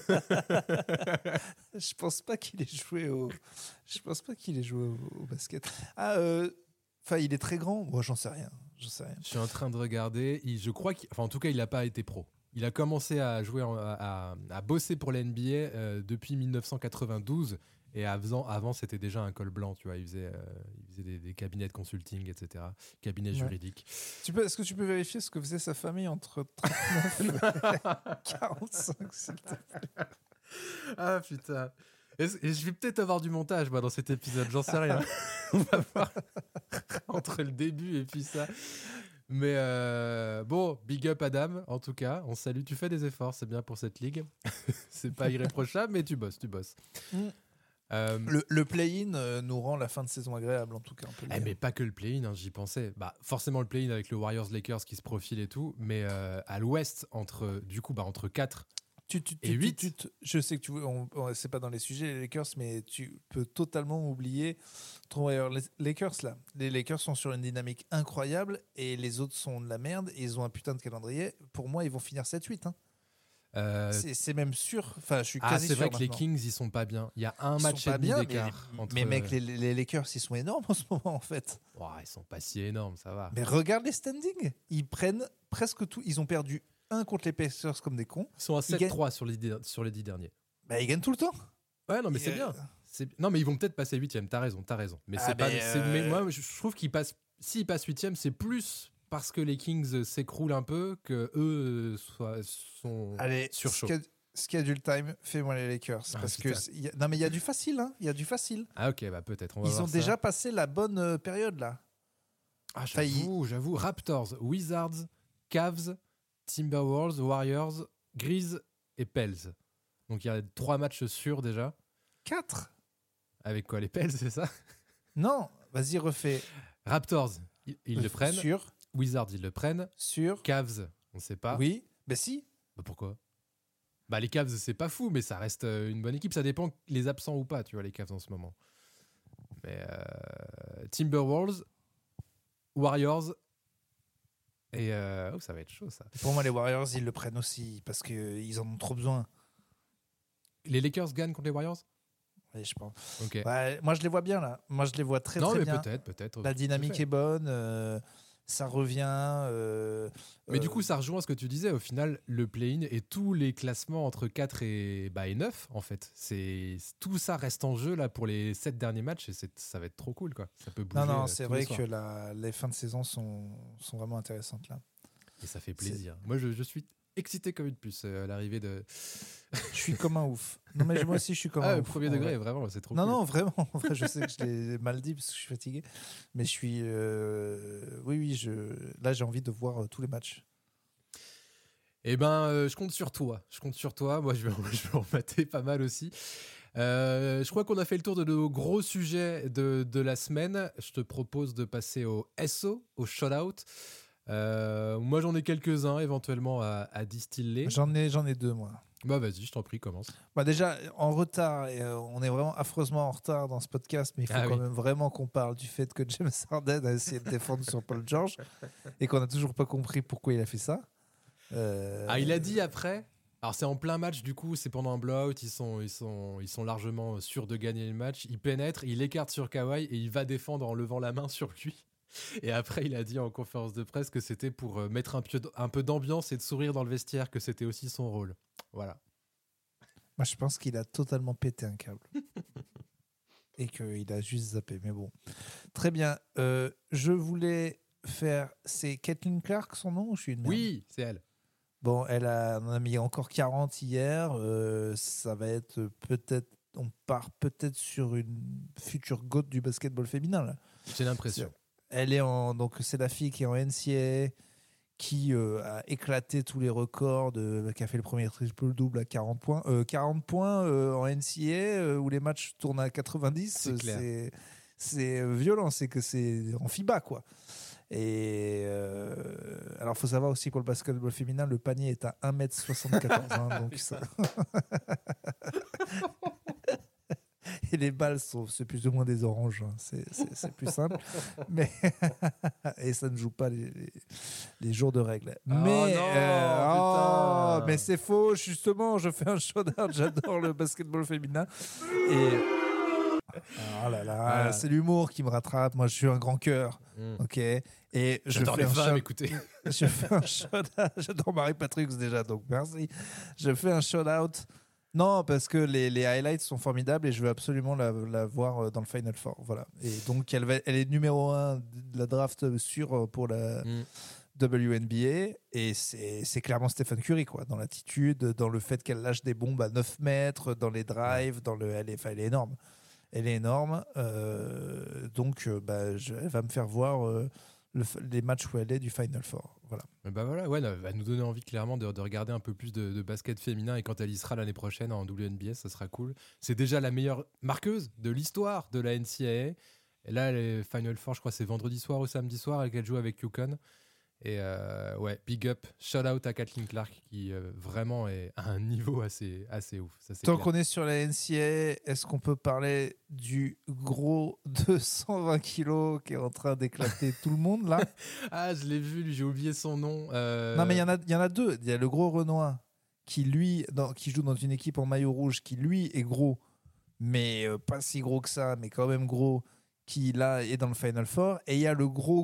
Je pense pas qu'il ait joué au basket. Enfin, il est très grand. Moi, j'en sais rien. Je suis en train de regarder. Je crois en tout cas, il n'a pas été pro. Il a commencé à jouer, à bosser pour la NBA depuis 1992. Et avant, c'était déjà un col blanc, tu vois. Il faisait des cabinets de consulting, etc. Cabinets juridiques. Est-ce que tu peux vérifier ce que faisait sa famille entre 39 et 45, s'il te plaît? Ah putain. Et je vais peut-être avoir du montage moi, dans cet épisode, j'en sais rien. On va voir entre le début et puis ça. Mais bon, big up Adam, en tout cas. On salue, tu fais des efforts, c'est bien pour cette ligue. C'est pas irréprochable, mais tu bosses. Le play-in nous rend la fin de saison agréable, en tout cas. Mais pas que le play-in, hein, j'y pensais. Bah, forcément le play-in avec le Warriors-Lakers qui se profile et tout, mais à l'ouest, entre 4 et 8. Je sais que c'est pas dans les sujets, les Lakers, mais tu peux totalement oublier ton Warriors. Les Lakers, là. Les Lakers sont sur une dynamique incroyable et les autres sont de la merde et ils ont un putain de calendrier. Pour moi, ils vont finir 7-8, hein. C'est même sûr. Enfin, je suis quasi sûr. C'est vrai que maintenant. les Kings ils sont pas bien. Il y a un match et demi d'écart. Mais mec, les Lakers ils sont énormes en ce moment en fait. Ils sont pas si énormes, ça va. Mais regarde les standings. Ils prennent presque tout. Ils ont perdu 1 contre les Pacers comme des cons. Ils sont à 7-3 sur les 10 derniers. Bah ils gagnent tout le temps. Ouais, non mais c'est bien. Non mais ils vont peut-être passer 8e. T'as raison. Mais mais moi je trouve qu'ils passent. S'ils passent 8e, c'est plus parce que les Kings s'écroulent un peu, que eux sont sur chaud. Schedule time, fais-moi les Lakers. Parce que non, mais il y a du facile. Hein. Il y a du facile. Ah, ok, bah peut-être. Ils ont déjà passé la bonne période, là. Ah, j'avoue. Raptors, Wizards, Cavs, Timberwolves, Warriors, Grizz et Pels. Donc il y a 3 matchs sûrs déjà. 4 Avec quoi, les Pels, c'est ça? Non, vas-y, refais. Raptors, ils le prennent. Sûr. Wizards, ils le prennent. Sûr. Cavs, on sait pas. Oui, bah si. Bah pourquoi? Bah les Cavs, c'est pas fou, mais ça reste une bonne équipe. Ça dépend les absents ou pas, tu vois, les Cavs en ce moment. Mais Timberwolves, Warriors, et ça va être chaud, ça. Pour moi, les Warriors, ils le prennent aussi, parce qu'ils en ont trop besoin. Les Lakers gagnent contre les Warriors? Oui, je pense. Okay. Ouais, moi, je les vois bien, là. Moi, je les vois très bien. Non, mais peut-être. La dynamique est bonne. Ça revient. Mais du coup, ça rejoint ce que tu disais. Au final, le play-in et tous les classements entre 4 et 9, en fait. Tout ça reste en jeu là, pour les 7 derniers matchs et ça va être trop cool, quoi. Ça peut bouger. Non, c'est vrai que les fins de saison sont vraiment intéressantes, là. Et ça fait plaisir. Moi, je suis excité comme une puce à l'arrivée de... Je suis comme un ouf. Non, mais moi aussi, je suis comme un ouf. Premier degré, vraiment, c'est trop cool. Non, vraiment. En vrai, je sais que je l'ai mal dit parce que je suis fatigué. Mais je suis... Oui, là, j'ai envie de voir tous les matchs. Eh ben, je compte sur toi. Moi, je vais en mater pas mal aussi. Je crois qu'on a fait le tour de nos gros sujets de la semaine. Je te propose de passer au SO, au shout-out. Moi, j'en ai quelques-uns éventuellement à distiller. J'en ai 2, moi. Bah vas-y, je t'en prie, commence. Bah déjà, en retard, on est vraiment affreusement en retard dans ce podcast, mais il faut quand même vraiment qu'on parle du fait que James Harden a essayé de défendre sur Paul George et qu'on n'a toujours pas compris pourquoi il a fait ça. Il a dit après. Alors c'est en plein match, du coup, c'est pendant un blowout, ils sont largement sûrs de gagner le match. Il pénètre, il écarte sur Kawhi et il va défendre en levant la main sur lui. Et après, il a dit en conférence de presse que c'était pour mettre un peu d'ambiance et de sourire dans le vestiaire, que c'était aussi son rôle. Voilà. Moi, je pense qu'il a totalement pété un câble. Et qu'il a juste zappé. Mais bon. Très bien. Je voulais faire... C'est Caitlin Clark, son nom, ou je suis une merde? Oui, c'est elle. Bon, on en a mis encore 40 hier. Ça va être peut-être... On part peut-être sur une future GOAT du basketball féminin, là. J'ai l'impression. Elle est donc c'est la fille qui est en NCAA, qui a éclaté tous les records, qui a fait le premier triple-double à 40 points. 40 points en NCAA, où les matchs tournent à 90, C'est clair. c'est violent, c'est que c'est en FIBA, quoi. Et alors, il faut savoir aussi pour le basketball féminin, le panier est à 1m74. Hein, donc ça... Et les balles, c'est plus ou moins des oranges. Hein. C'est plus simple. Mais et ça ne joue pas les jours de règle. Mais, putain. mais c'est faux, justement. Je fais un shout-out. J'adore le basketball féminin. Et... Oh là là, c'est l'humour qui me rattrape. Moi, je suis un grand cœur. Ok. Et j'adore les femmes, écoutez. Je fais un shout-out. J'adore Marie-Patrix déjà, donc merci. Je fais un shout-out. Non, parce que les highlights sont formidables et je veux absolument la voir dans le Final Four. Voilà. Et donc, elle est numéro 1 de la draft sûre pour la WNBA. Et c'est clairement Stephen Curry, quoi, dans l'attitude, dans le fait qu'elle lâche des bombes à 9 mètres, dans les drives, elle est énorme. Elle est énorme. Donc, elle va me faire voir les matchs où elle est du Final Four. Voilà. Bah voilà, ouais, elle va nous donner envie clairement de regarder un peu plus de basket féminin, et quand elle y sera l'année prochaine en WNBA, ça sera cool. C'est déjà la meilleure marqueuse de l'histoire de la NCAA. Et là, les Final Four, je crois, c'est vendredi soir ou samedi soir, et qu'elle joue avec UConn. Et ouais, big up, shout out à Caitlin Clark qui vraiment est à un niveau assez ouf. Ça, tant qu'on est sur la NCAA, est-ce qu'on peut parler du gros de 120 kilos qui est en train d'éclater tout le monde là? Ah, je l'ai vu, lui, j'ai oublié son nom. Non, mais il y en a deux. Il y a le gros Renoir qui joue dans une équipe en maillot rouge, qui lui est gros, mais pas si gros que ça, mais quand même gros, qui là est dans le Final Four. Et il y a le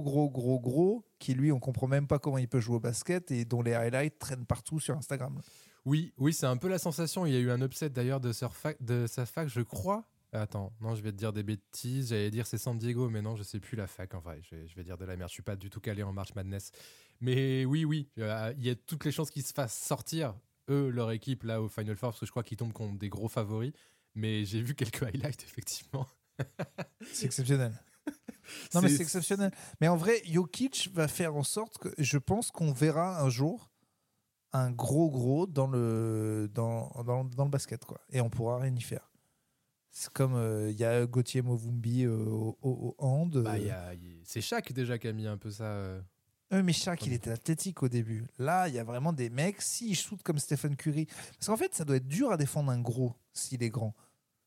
gros qui lui, on comprend même pas comment il peut jouer au basket et dont les highlights traînent partout sur Instagram. Oui, c'est un peu la sensation. Il y a eu un upset d'ailleurs de sa fac, je crois. Attends, non, je vais te dire des bêtises. J'allais dire c'est San Diego, mais non, je sais plus la fac. En vrai, je vais dire de la merde. Je suis pas du tout calé en March Madness. Mais oui, il y a toutes les chances qu'ils se fassent sortir, eux, leur équipe, là, au Final Four, parce que je crois qu'ils tombent contre des gros favoris. Mais j'ai vu quelques highlights, effectivement. C'est exceptionnel. Non, mais c'est exceptionnel. Mais en vrai, Jokic va faire en sorte que je pense qu'on verra un jour un gros dans le basket, quoi. Et on pourra rien y faire. C'est comme il y a Gauthier Movumbi au hand. Bah, c'est Shaq déjà qui a mis un peu ça. Mais Shaq, il était athlétique au début. Là, il y a vraiment des mecs, s'ils shootent comme Stephen Curry. Parce qu'en fait, ça doit être dur à défendre un gros s'il est grand.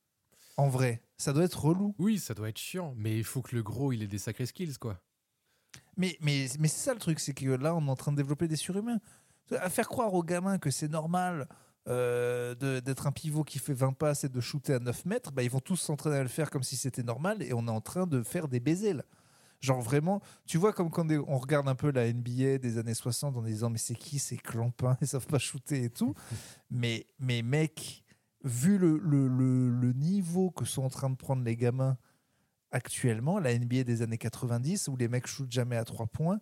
En vrai, ça doit être relou. Oui, ça doit être chiant, mais il faut que le gros, il ait des sacrés skills, quoi. Mais c'est ça le truc, c'est que là, on est en train de développer des surhumains. À faire croire aux gamins que c'est normal d'être un pivot qui fait 20 passes et de shooter à 9 mètres, bah, ils vont tous s'entraîner à le faire comme si c'était normal, et on est en train de faire des baisers, là. Genre vraiment, tu vois, comme quand on regarde un peu la NBA des années 60 en disant mais c'est qui ces clampins, ils savent pas shooter et tout. mais mec, vu le niveau que sont en train de prendre les gamins actuellement, la NBA des années 90, où les mecs shootent jamais à 3 points,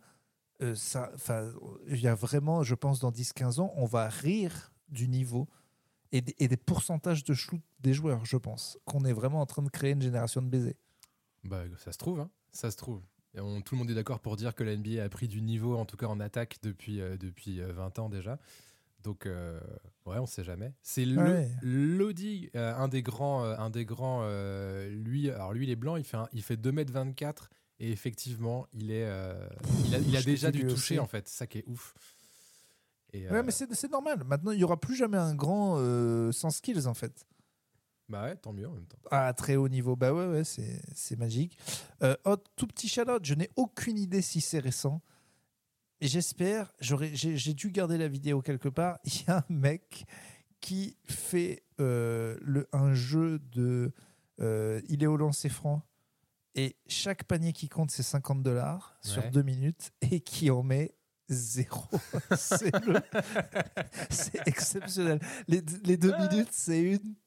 il y a vraiment, je pense, dans 10-15 ans, on va rire du niveau et des pourcentages de shoot des joueurs, je pense, qu'on est vraiment en train de créer une génération de baisers. Bah, ça se trouve, hein. Ça se trouve. Et tout le monde est d'accord pour dire que la NBA a pris du niveau, en tout cas en attaque, depuis 20 ans déjà. Donc, ouais, on sait jamais. C'est Lodi, un des grands. Lui, il est blanc, il fait 2m24 et effectivement, il a déjà dû toucher aussi. En fait. C'est ça qui est ouf. Ouais, mais c'est normal. Maintenant, il n'y aura plus jamais un grand sans skills en fait. Bah ouais, tant mieux en même temps. À très haut niveau, bah ouais, c'est magique. Tout petit shout-out, je n'ai aucune idée si c'est récent. Et j'espère, j'ai dû garder la vidéo quelque part. Il y a un mec qui fait un jeu de... il est au lancer franc et chaque panier qui compte, c'est $50 sur 2 minutes et qui en met 0. C'est exceptionnel. Les 2 minutes, c'est une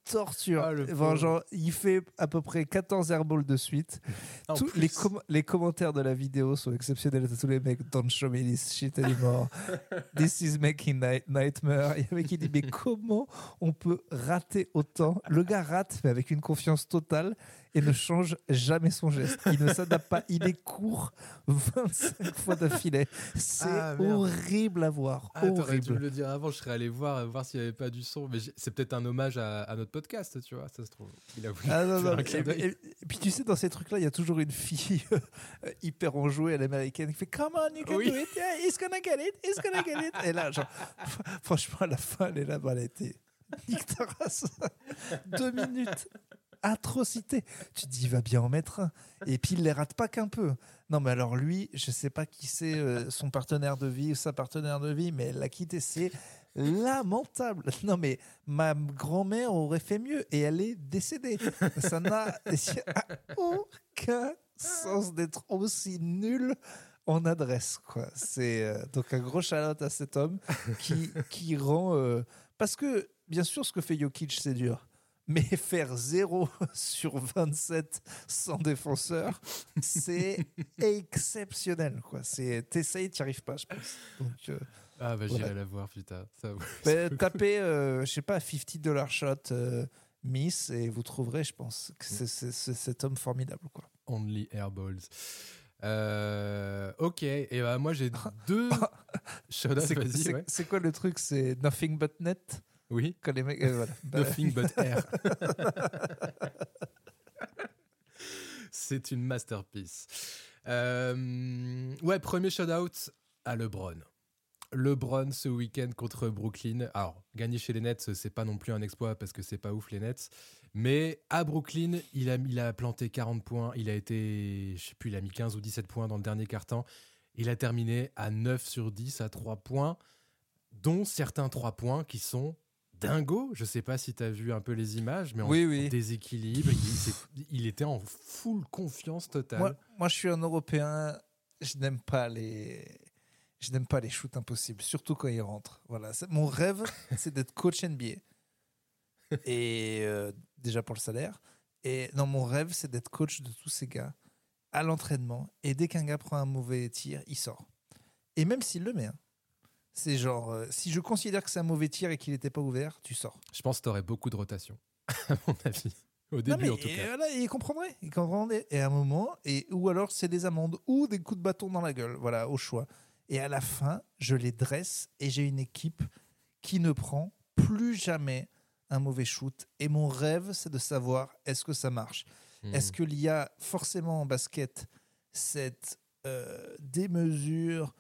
torture. Ah, le Enfin, pauvre. genre, il fait à peu près 14 airballs de suite. En Tous plus. les commentaires de la vidéo sont exceptionnels. Tous les mecs, don't show me this shit anymore. This is making nightmare. Il y a un mec qui dit, mais comment on peut rater autant? Le gars rate, mais avec une confiance totale et ne change jamais son geste. Il ne s'adapte pas. Il est court 25 fois d'affilée. C'est Ah, merde. horrible à voir. Ah, t'aurais dû me Horrible. le dire avant, je serais allé voir s'il n'y avait pas du son. Mais c'est peut-être un hommage à notre podcast, tu vois, ça se trouve. Il a voulu Ah non, faire non, un clin d'œil. et puis tu sais, dans ces trucs-là, il y a toujours une fille hyper enjouée à l'américaine qui fait Come on, you can Oui. do it, yeah, he's gonna get it, he's gonna get it. Et là, genre, franchement, à la fin, elle est là, bah, elle a été nique ta race. 2 minutes. Atrocité. Tu te dis, il va bien en mettre un. Et puis, il les rate pas qu'un peu. Non, mais alors lui, je sais pas qui c'est son partenaire de vie ou sa partenaire de vie, mais elle l'a quitté. C'est lamentable. Non, mais ma grand-mère aurait fait mieux et elle est décédée. Ça n'a aucun sens d'être aussi nul en adresse, quoi. C'est donc un gros shout-out à cet homme qui rend parce que bien sûr ce que fait Jokic c'est dur. Mais faire 0 sur 27 sans défenseur, c'est exceptionnel, quoi. T'essayes, t'y arrives pas, je pense. Donc, Ah, bah j'irai voilà. la voir, putain. Ça, tapez, je sais pas, $50 shot Miss et vous trouverez, je pense, que c'est cet homme formidable, quoi. Only Airballs. Ok, et bah moi j'ai 2 shout-outs, vas-y, ouais. C'est quoi le truc? C'est nothing but net Oui, quand les mecs, voilà. nothing but air. C'est une masterpiece. Ouais, premier shout-out à LeBron. LeBron ce week-end contre Brooklyn. Alors, gagner chez les Nets, c'est pas non plus un exploit parce que c'est pas ouf les Nets. Mais à Brooklyn, il a planté 40 points. Il a été, je sais plus, il a mis 15 ou 17 points dans le dernier quart-temps. Il a terminé à 9 sur 10 à 3 points, dont certains 3 points qui sont dingos. Je sais pas si tu as vu un peu les images, mais en Oui. déséquilibre. Il était en full confiance totale. Moi, je suis un Européen. Je n'aime pas les shoots impossibles, surtout quand ils rentrent. Voilà, mon rêve, c'est d'être coach NBA. Et déjà pour le salaire. Et non, mon rêve, c'est d'être coach de tous ces gars à l'entraînement. Et dès qu'un gars prend un mauvais tir, il sort. Et même s'il le met, hein. C'est genre, si je considère que c'est un mauvais tir et qu'il n'était pas ouvert, tu sors. Je pense que tu aurais beaucoup de rotation, à mon avis. Au début, Non, mais en tout cas. Voilà, il comprendrait. Et à un moment, ou alors c'est des amendes ou des coups de bâton dans la gueule. Voilà, au choix. Et à la fin, je les dresse et j'ai une équipe qui ne prend plus jamais un mauvais shoot. Et mon rêve, c'est de savoir est-ce que ça marche. Est-ce qu'il y a forcément en basket cette démesure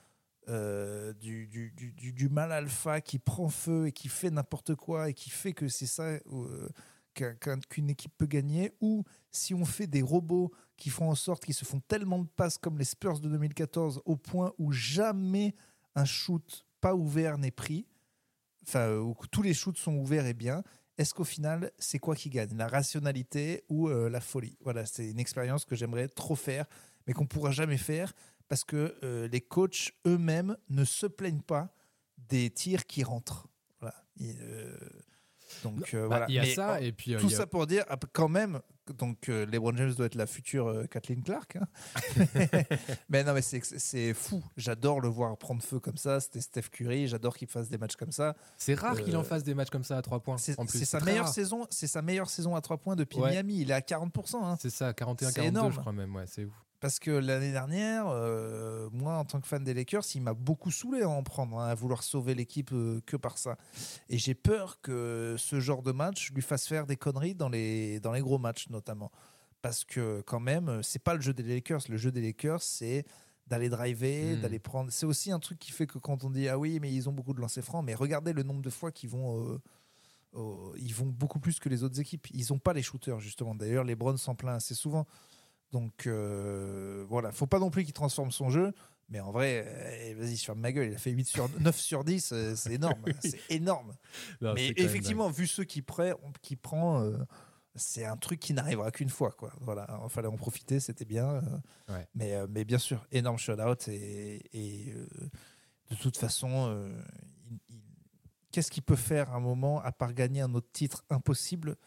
du mal alpha qui prend feu et qui fait n'importe quoi et qui fait que c'est ça qu'une équipe peut gagner, ou si on fait des robots qui font en sorte qu'ils se font tellement de passes comme les Spurs de 2014 au point où jamais un shoot pas ouvert n'est pris, enfin où tous les shoots sont ouverts et bien. Est-ce qu'au final, c'est quoi qui gagne? La rationalité ou la folie? Voilà, c'est une expérience que j'aimerais trop faire, mais qu'on ne pourra jamais faire parce que les coachs eux-mêmes ne se plaignent pas des tirs qui rentrent. Voilà. Donc voilà. Il y a Mais, ça, et puis tout ça pour dire quand même. Donc LeBron James doit être la future Kathleen Clark. Hein. mais non, mais c'est fou. J'adore le voir prendre feu comme ça. C'était Steph Curry. J'adore qu'il fasse des matchs comme ça. C'est rare qu'il en fasse des matchs comme ça à 3 points. C'est en plus, sa très meilleure rare. saison. C'est sa meilleure saison à 3 points depuis Ouais. Miami. Il est à 40%. Hein. C'est ça, 41-42, C'est énorme. je crois même. Ouais, c'est ouf. Parce que l'année dernière, moi, en tant que fan des Lakers, il m'a beaucoup saoulé à en prendre, hein, à vouloir sauver l'équipe que par ça. Et j'ai peur que ce genre de match lui fasse faire des conneries dans les gros matchs, notamment. Parce que, quand même, c'est pas le jeu des Lakers. Le jeu des Lakers, c'est d'aller driver, d'aller prendre. C'est aussi un truc qui fait que quand on dit ah oui, mais ils ont beaucoup de lancers francs, mais regardez le nombre de fois qu'ils vont. Ils vont beaucoup plus que les autres équipes. Ils n'ont pas les shooters, justement. D'ailleurs, LeBron s'en plaint assez souvent. Donc voilà, faut pas non plus qu'il transforme son jeu, mais en vrai, vas-y, je ferme ma gueule, il a fait 9 sur 10, c'est énorme, c'est énorme. Non, Mais c'est quand même effectivement, vu ceux qui prend, c'est un truc qui n'arrivera qu'une fois, quoi. Voilà, il fallait en profiter, c'était bien. Ouais. Mais bien sûr, énorme shout-out et de toute façon, qu'est-ce qu'il peut faire à un moment à part gagner un autre titre impossible?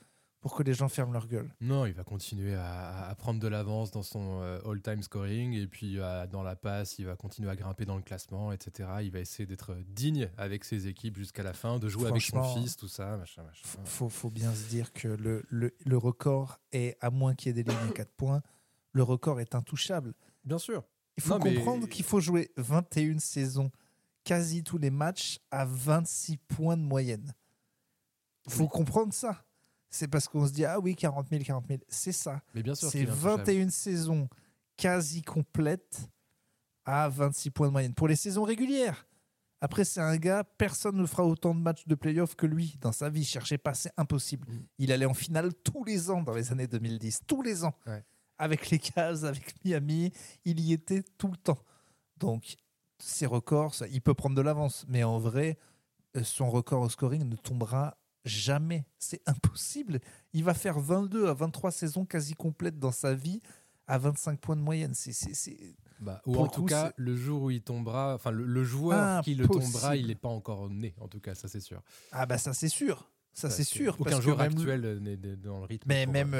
pour que les gens ferment leur gueule. Non, il va continuer à prendre de l'avance dans son all-time scoring et puis dans la passe, il va continuer à grimper dans le classement, etc. Il va essayer d'être digne avec ses équipes jusqu'à la fin, de jouer avec son fils, tout ça, machin. Faut bien se dire que le record est, à moins qu'il y ait des lignes à 4 points, le record est intouchable. Bien sûr. Il faut comprendre qu'il faut jouer 21 saisons, quasi tous les matchs, à 26 points de moyenne. Il faut comprendre ça. C'est parce qu'on se dit, ah oui, 40 000. C'est ça. Mais bien sûr, c'est 21 saisons quasi complètes à 26 points de moyenne. Pour les saisons régulières. Après, c'est un gars, personne ne fera autant de matchs de play-off que lui dans sa vie. Cherchez pas, c'est impossible. Il allait en finale tous les ans dans les années 2010. Tous les ans. Ouais. Avec les Cavs, avec Miami, il y était tout le temps. Donc, ses records, il peut prendre de l'avance. Mais en vrai, son record au scoring ne tombera jamais. C'est impossible. Il va faire 22 à 23 saisons quasi complètes dans sa vie à 25 points de moyenne. Ou en tout cas, le jour où il tombera, enfin le joueur qui le tombera, il n'est pas encore né. En tout cas, ça c'est sûr. Ah bah ça c'est sûr. Ça c'est sûr. Aucun joueur actuel n'est dans le rythme. Mais même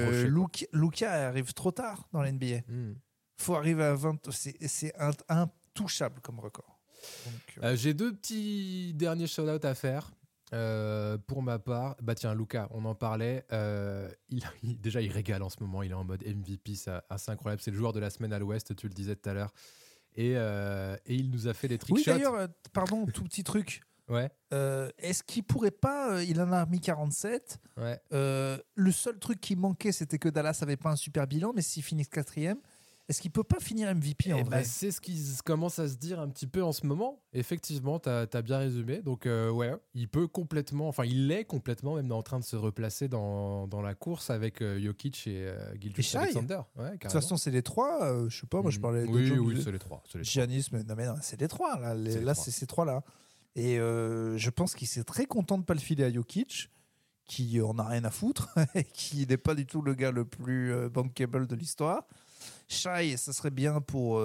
Luka arrive trop tard dans l'NBA. Faut arriver à 20. C'est intouchable comme record. Donc, j'ai 2 petits derniers shout-outs à faire. Pour ma part, tiens, Luka, on en parlait. Déjà, il régale en ce moment. Il est en mode MVP, c'est assez incroyable. C'est le joueur de la semaine à l'Ouest, tu le disais tout à l'heure. Et il nous a fait des trick shots. Oui, d'ailleurs, pardon, tout petit truc. Ouais. Est-ce qu'il pourrait pas il en a mis 47. Ouais. Le seul truc qui manquait, c'était que Dallas avait pas un super bilan, mais s'il finit 4e, est-ce qu'il peut pas finir MVP en vrai? C'est ce qui commence à se dire un petit peu en ce moment. Effectivement, t'as bien résumé. Donc ouais, il peut complètement, enfin il est complètement même en train de se replacer dans la course avec Jokic et Gilgeous-Alexander. Ouais, de toute façon, c'est les 3. Je sais pas, moi je parlais de Oui, c'est les 3. Giannis, mais non, c'est les 3 là. C'est ces 3 là. Et je pense qu'il s'est très content de pas le filer à Jokic, qui en a rien à foutre et qui n'est pas du tout le gars le plus bankable de l'histoire. Shai, ça serait bien pour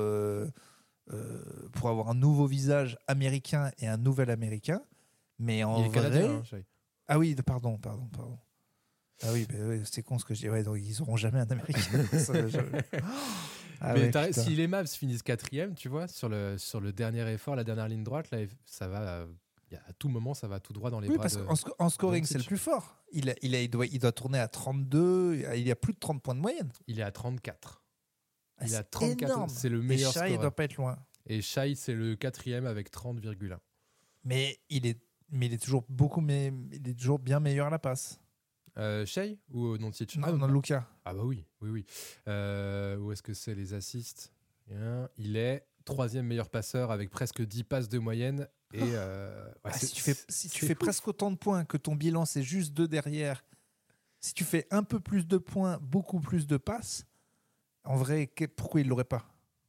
avoir un nouveau visage américain et un nouvel américain. Mais en vrai... Canadien, hein, ah oui, pardon. Ah oui, c'est con ce que je dis. Ouais, donc ils n'auront jamais un américain. Mais si les Mavs finissent 4e, tu vois, sur le dernier effort, la dernière ligne droite, là, ça va... à tout moment, ça va tout droit dans les bras. Parce qu'en scoring, c'est le plus fort. Il doit tourner à 32. Il y a plus de 30 points de moyenne. Il est à 34. Il a 34, énorme. C'est le meilleur score. Et Shai, il doit pas être loin. Et Shai, c'est le 4e avec 30,1. Mais il est toujours il est toujours bien meilleur à la passe. Shai ou Doncic? Non, Luka. Ah bah oui. Où est-ce que c'est les assists? Il est 3e meilleur passeur avec presque 10 passes de moyenne. Et si tu fais presque autant de points que ton bilan, c'est juste 2 derrière. Si tu fais un peu plus de points, beaucoup plus de passes, en vrai, pourquoi il l'aurait pas?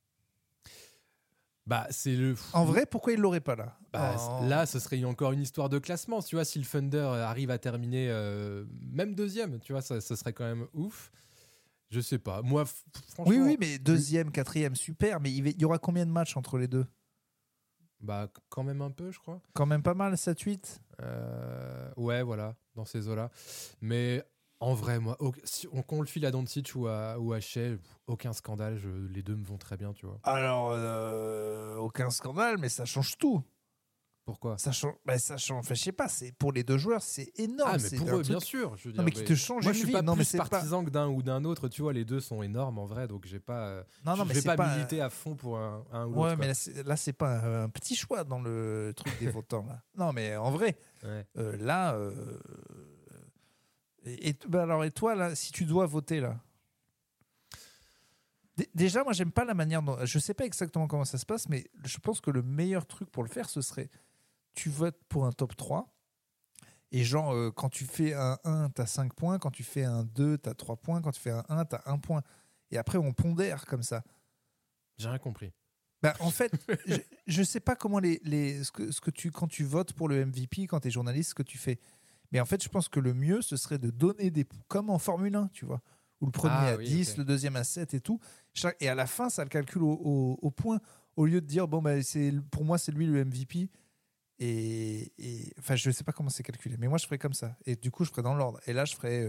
En vrai, pourquoi il l'aurait pas là? Là, ce serait encore une histoire de classement. Tu vois, si le Thunder arrive à terminer même 2e, tu vois, ça serait quand même ouf. Je sais pas. Moi, franchement. Oui, mais 2e, 4e, super. Mais il y aura combien de matchs entre les deux? Quand même un peu, je crois. Quand même pas mal, 7-8. Ouais, voilà, dans ces eaux-là. Mais en vrai, moi, qu'on le file à Doncic ou à Shai, aucun scandale. Les deux me vont très bien, tu vois. Alors, aucun scandale, mais ça change tout. Pourquoi? Ça change. Enfin, je sais pas. Pour les deux joueurs, c'est énorme. Ah, mais pour eux, bien sûr. Je veux dire, mais qui te change moi, une je suis vie. pas Non, plus partisan que d'un ou d'un autre. Tu vois, les deux sont énormes en vrai, donc j'ai pas. Je vais pas militer à fond pour un ou l'autre. Ouais, mais là, c'est pas un petit choix dans le truc des votants là. Non, mais en vrai, là. Et toi là, si tu dois voter là. Déjà, moi, j'aime pas la manière dont. Je sais pas exactement comment ça se passe, mais je pense que le meilleur truc pour le faire, ce serait. Tu votes pour un top 3 et genre quand tu fais un 1 t'as 5 points, quand tu fais un 2 t'as 3 points, quand tu fais un 1 t'as 1 point et après on pondère comme ça. J'ai rien compris. En fait je sais pas comment ce que tu, quand tu votes pour le MVP, quand t'es journaliste, ce que tu fais, mais en fait je pense que le mieux ce serait de donner des points comme en Formule 1, tu vois, où le premier à 10, le deuxième à 7 et tout, et à la fin ça le calcule au point, au lieu de dire pour moi c'est lui le MVP. Enfin, je sais pas comment c'est calculé, mais moi je ferais comme ça. Et du coup, je ferais dans l'ordre. Et là, je ferais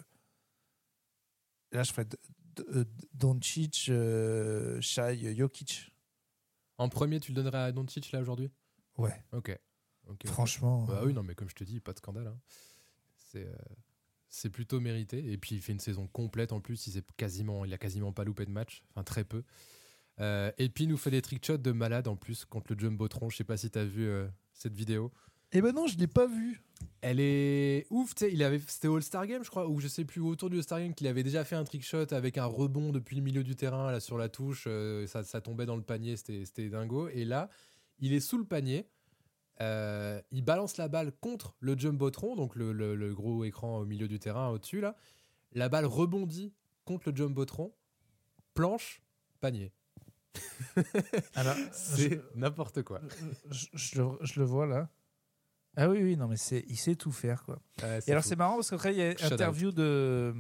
Doncic, Shai, Jokic. En premier, tu le donnerais à Doncic là aujourd'hui? Ouais. Ok. Franchement. Bah oui, non, mais comme je te dis, pas de scandale. Hein. C'est plutôt mérité. Et puis, il fait une saison complète en plus. Il a quasiment pas loupé de match. Enfin, très peu. Et puis, il nous fait des trick shots de malade en plus contre le Jumbotron. Je sais pas si tu as vu cette vidéo. Eh ben non, je l'ai pas vu. Elle est ouf, tu sais, c'était All-Star Game, je crois, ou je sais plus, autour du All-Star Game, qu'il avait déjà fait un trick shot avec un rebond depuis le milieu du terrain, là, sur la touche, ça tombait dans le panier, c'était dingo. Et là, il est sous le panier, il balance la balle contre le Jumbotron, donc le gros écran au milieu du terrain, au-dessus, là. La balle rebondit contre le Jumbotron, planche, panier. Alors, c'est n'importe quoi. Je le vois là. Ah oui, non, mais il sait tout faire, quoi. Et alors, c'est marrant parce qu'après, il y a une interview de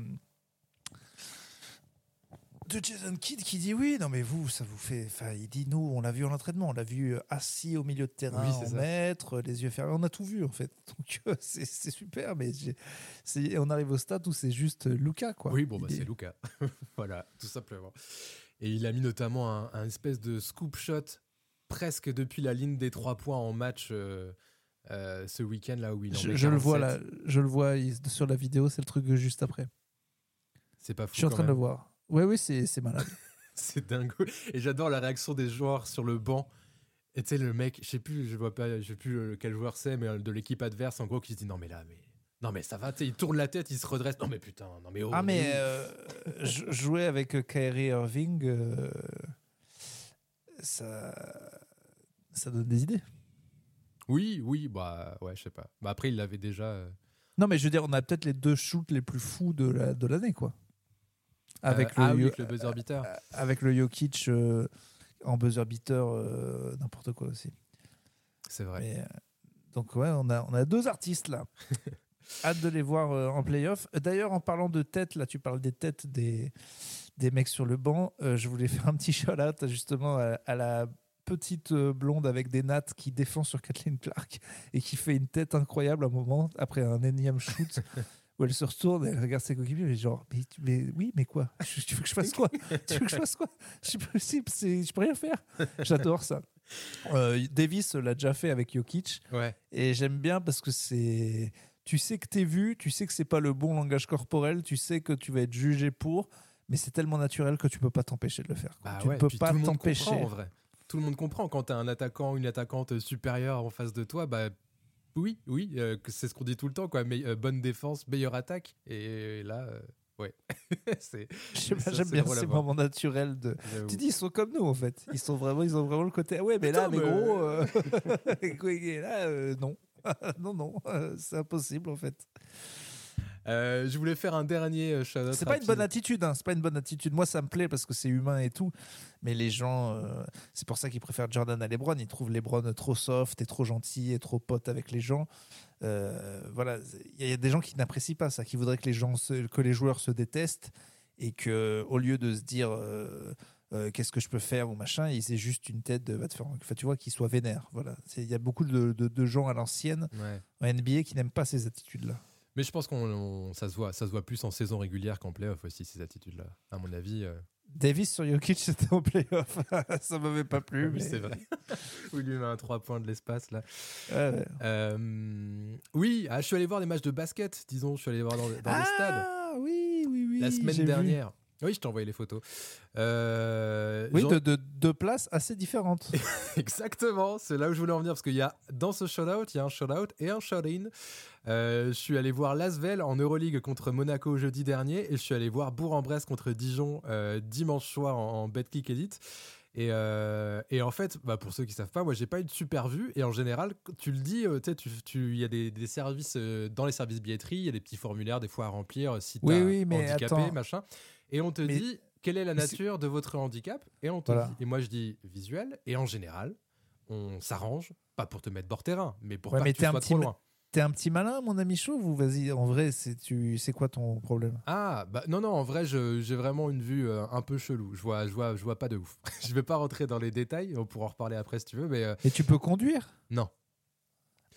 Jason Kidd qui dit oui, non, mais vous, ça vous fait. Enfin, il dit nous, on l'a vu en entraînement, on l'a vu assis au milieu de terrain, en maître, les yeux fermés, on a tout vu, en fait. Donc, c'est super, mais on arrive au stade où c'est juste Luka, quoi. Oui, bon, c'est Luka. Voilà, tout simplement. Et il a mis notamment un espèce de scoop shot presque depuis la ligne des 3 points en match. Ce week-end là où il en met 47. Je le vois sur la vidéo, c'est le truc juste après. C'est pas fou. Je suis en train de le voir. Oui, c'est malade. C'est dingo. Et j'adore la réaction des joueurs sur le banc. Et tu sais, le mec, je sais plus quel joueur c'est, mais de l'équipe adverse, en gros, qui se dit non mais ça va, tu sais, il tourne la tête, il se redresse. Non mais putain, non mais oh. Ah mais jouer avec Kyrie Irving, ça donne des idées. Oui, bah ouais, je sais pas. Bah après, il l'avait déjà. Non, mais je veux dire, on a peut-être les 2 shoots les plus fous de l'année, quoi. Avec le buzzer beater. Avec le Jokic en buzzer beater, n'importe quoi aussi. C'est vrai. Mais, donc ouais, on a 2 artistes là. Hâte de les voir en play-off. D'ailleurs, en parlant de tête, là, tu parles des têtes des mecs sur le banc. Je voulais faire un petit shout-out justement à la petite blonde avec des nattes qui défend sur Kathleen Clark et qui fait une tête incroyable à un moment après un énième shoot où elle se retourne et elle regarde ses coéquipiers et genre mais quoi, tu veux que je fasse quoi je peux rien faire. J'adore ça. Davis l'a déjà fait avec Jokic, ouais. Et j'aime bien parce que tu sais que t'es vu, tu sais que c'est pas le bon langage corporel, tu sais que tu vas être jugé mais c'est tellement naturel que tu peux pas t'empêcher de le faire, quoi. Tu ne peux pas t'empêcher. En vrai. Tout le monde comprend quand tu as un attaquant, une attaquante supérieure en face de toi, bah oui, c'est ce qu'on dit tout le temps, quoi. Mais bonne défense, meilleure attaque. Et là, ouais. J'aime bien ces moments naturels de. Tu dis, ils sont comme nous en fait. Ils ont vraiment le côté. Ouais, mais là, mais gros, là, non, non, c'est impossible en fait. Je voulais faire un dernier shout-out. C'est pas une bonne attitude, hein. C'est pas une bonne attitude. Moi, ça me plaît parce que c'est humain et tout. Mais les gens, c'est pour ça qu'ils préfèrent Jordan à LeBron. Ils trouvent LeBron trop soft et trop gentil et trop pote avec les gens. Voilà, il y a des gens qui n'apprécient pas ça, qui voudraient que les joueurs se détestent et que au lieu de se dire qu'est-ce que je peux faire ou machin, ils aient juste une tête de va te faire. Enfin, tu vois, qu'ils soient vénères. Voilà, il y a beaucoup de gens à l'ancienne en NBA qui n'aiment pas ces attitudes-là. Mais je pense que ça se voit plus en saison régulière qu'en play-off aussi, ces attitudes-là. À mon avis. Davis sur Jokic, c'était en play-off. Ça m'avait pas plu. Mais... C'est vrai. Où il lui met un 3 points de l'espace, là. Ouais. Oui, je suis allé voir des matchs de basket, disons. Je suis allé voir dans les stades. Ah oui. La semaine dernière. Oui, je t'ai envoyé les photos. Oui, de places assez différentes. Exactement, c'est là où je voulais en venir, parce qu'il y a, dans ce shout-out, il y a un shout-out et un shout-in. Je suis allé voir Lasvel en Euroleague contre Monaco jeudi dernier, et je suis allé voir Bourg-en-Bresse contre Dijon dimanche soir en Betclic Elite. Et en fait, pour ceux qui savent pas, moi j'ai pas eu de super vue, et en général, tu le dis, il y a des services dans les services billetterie, il y a des petits formulaires des fois à remplir si t'es handicapé, machin. Et on te dit quelle est la nature de votre handicap, et on te dit, et moi je dis visuel, et en général on s'arrange, pas pour te mettre bord terrain, mais pour pas que tu sois trop loin. T'es un petit malin, mon ami chauve, ou vas-y, en vrai, c'est quoi ton problème? Ah, non, en vrai, j'ai vraiment une vue un peu chelou. Je vois pas de ouf. Je vais pas rentrer dans les détails, on pourra en reparler après si tu veux, mais... Et tu peux conduire? Non.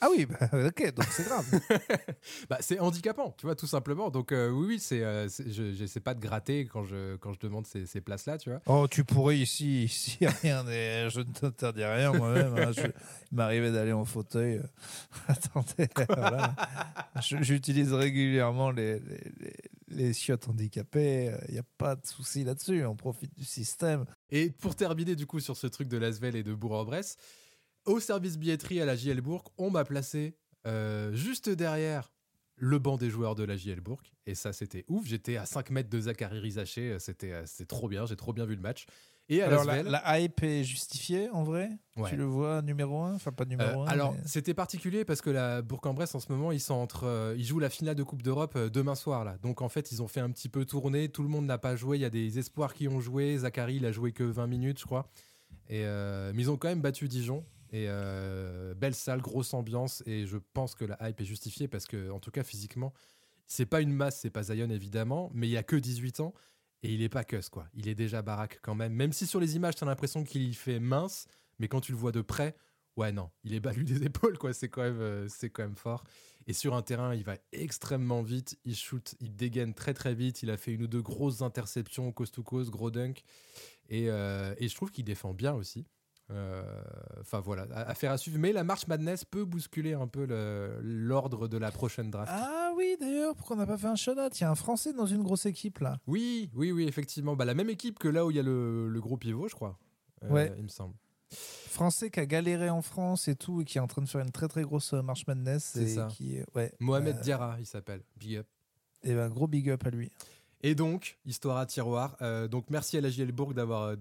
Ah oui, bah, ok, donc c'est grave. Bah, c'est handicapant, tu vois, tout simplement. Donc oui, je n'essaie pas de gratter quand je demande ces places-là, tu vois. Oh, tu pourrais ici, rien n'est... Je ne t'interdis rien moi-même. Hein. Il m'arrivait d'aller en fauteuil. Attendez, voilà. J'utilise régulièrement les chiottes handicapées. Il n'y a pas de souci là-dessus. On profite du système. Et pour terminer du coup sur ce truc de l'Asvel et de Bourg-en-Bresse, au service billetterie à la JL Bourg, on m'a placé juste derrière le banc des joueurs de la JL Bourg. Et ça, c'était ouf. J'étais à 5 mètres de Zachary Rizaché. C'était trop bien. J'ai trop bien vu le match. Et à Alors, l'Asvel, la hype est justifiée, en vrai. Ouais. Tu le vois numéro 1. Enfin, pas numéro 1. Alors, mais... c'était particulier parce que la Bourg-en-Bresse, en ce moment, ils jouent la finale de Coupe d'Europe demain soir. Là. Donc, en fait, ils ont fait un petit peu tourner. Tout le monde n'a pas joué. Il y a des espoirs qui ont joué. Zachary, il a joué que 20 minutes, je crois. Mais ils ont quand même battu Dijon. Et belle salle, grosse ambiance. Et je pense que la hype est justifiée parce que, en tout cas, physiquement, c'est pas une masse, c'est pas Zion, évidemment. Mais il y a que 18 ans. Et il est pas cuss, quoi. Il est déjà baraque quand même. Même si sur les images, t'as l'impression qu'il fait mince. Mais quand tu le vois de près, ouais, non. Il est balu des épaules, quoi. C'est quand même fort. Et sur un terrain, il va extrêmement vite. Il shoot, il dégaine très, très vite. Il a fait 1 ou 2 grosses interceptions, coast-to-coast, gros dunk. Et je trouve qu'il défend bien aussi. Enfin voilà, affaire à suivre. Mais la March Madness peut bousculer un peu l'ordre de la prochaine draft. Ah oui, d'ailleurs, pourquoi on n'a pas fait un shout-out ? Il y a un Français dans une grosse équipe, là. Oui, effectivement. Bah, la même équipe que là où il y a le gros pivot, je crois. Ouais. Il me semble. Français qui a galéré en France et tout, et qui est en train de faire une très très grosse March Madness. C'est ça. Mohamed Diarra, il s'appelle. Big up. Et ben, gros big up à lui. Et donc, histoire à tiroir. Donc, merci à la JL Bourg d'avoir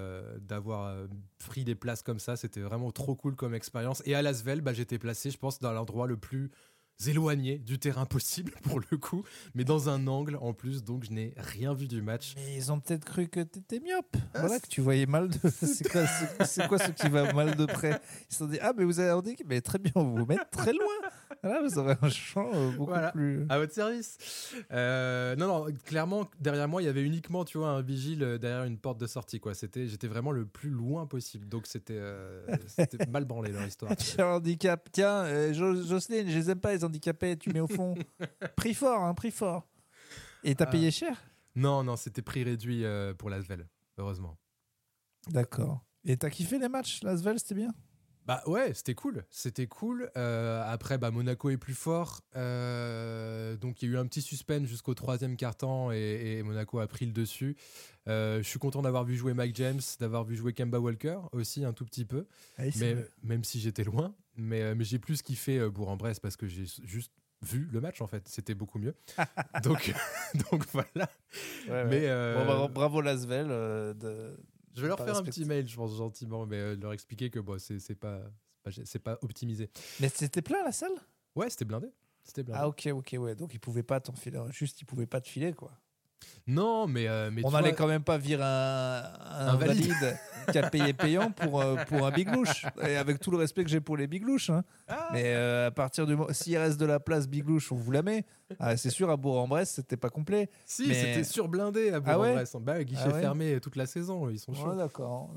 pris des places comme ça. C'était vraiment trop cool comme expérience. Et à l'Asvel, j'étais placé, je pense, dans l'endroit le plus éloigné du terrain possible, pour le coup. Mais dans un angle, en plus. Donc, je n'ai rien vu du match. Mais ils ont peut-être cru que t'étais myope. Voilà, que tu voyais mal de... C'est quoi ce qui va mal de près ? Ils se sont dit, ah, mais vous avez un handicap, mais très bien, vous vous mettez très loin. Là, vous aurez un champ beaucoup plus... À votre service. Non, clairement, derrière moi, il y avait uniquement, tu vois, un vigile derrière une porte de sortie, quoi. J'étais vraiment le plus loin possible. Donc, c'était mal branlé leur histoire. Tu as un handicap. Tiens, Jocelyne, je les aime pas, les handicapés. Tu mets au fond. Prix fort, prix fort. Et t'as payé cher ? Non, c'était prix réduit pour l'Asvel, heureusement. D'accord. Et t'as kiffé les matchs, l'Asvel, c'était bien ? Bah ouais, c'était cool. Après, Monaco est plus fort. Donc, il y a eu un petit suspense jusqu'au 3e quart-temps et Monaco a pris le dessus. Je suis content d'avoir vu jouer Mike James, d'avoir vu jouer Kemba Walker aussi un tout petit peu. Même si j'étais loin. Mais j'ai plus kiffé Bourg-en-Bresse parce que j'ai juste vu le match, en fait. C'était beaucoup mieux. donc voilà. Ouais. Bravo l'Asvel Je vais leur faire un petit mail, je pense, gentiment, mais leur expliquer que c'est pas optimisé. Mais c'était plein la salle ? Ouais, c'était blindé. Ah ok, ouais. Donc ils pouvaient pas t'en filer, juste ils pouvaient pas te filer, quoi. Non, mais on n'allait quand même pas virer un valide qui a payé payant pour un big louche. Et avec tout le respect que j'ai pour les big louches, hein. Mais à partir du moment, s'il reste de la place big louche, on vous la met. C'est sûr, à Bourg-en-Bresse, c'était pas complet. Si, c'était surblindé à Bourg-en-Bresse. Guichet fermé toute la saison, ils sont chauds. D'accord.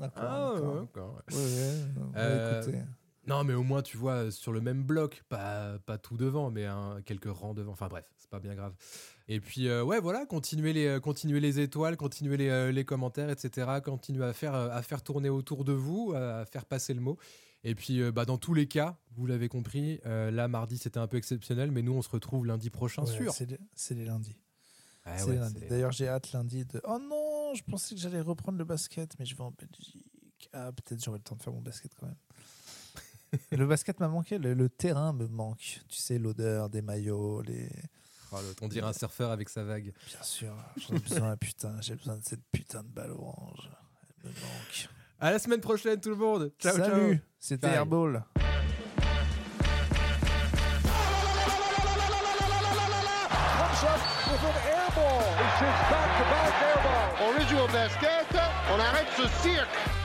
Écoutez. Non, mais au moins, tu vois, sur le même bloc, pas tout devant, mais quelques rangs devant. Enfin bref, c'est pas bien grave. Et puis, voilà, continuez les étoiles, continuez les commentaires, etc. Continuez à faire tourner autour de vous, à faire passer le mot. Et puis, dans tous les cas, vous l'avez compris, là, mardi, c'était un peu exceptionnel, mais nous, on se retrouve lundi prochain, sûr. C'est les lundis. Ah, ouais, lundi. D'ailleurs, j'ai hâte lundi de... Oh non, je pensais que j'allais reprendre le basket, mais je vais en Belgique. Ah, peut-être j'aurai le temps de faire mon basket quand même. Le basket m'a manqué, le terrain me manque. Tu sais, l'odeur des maillots, on dirait un surfeur avec sa vague. Bien sûr, j'ai besoin de cette putain de balle orange. Elle me manque. À la semaine prochaine, tout le monde. Ciao, Salut, ciao. C'était Airball. Original basket, on arrête ce cirque.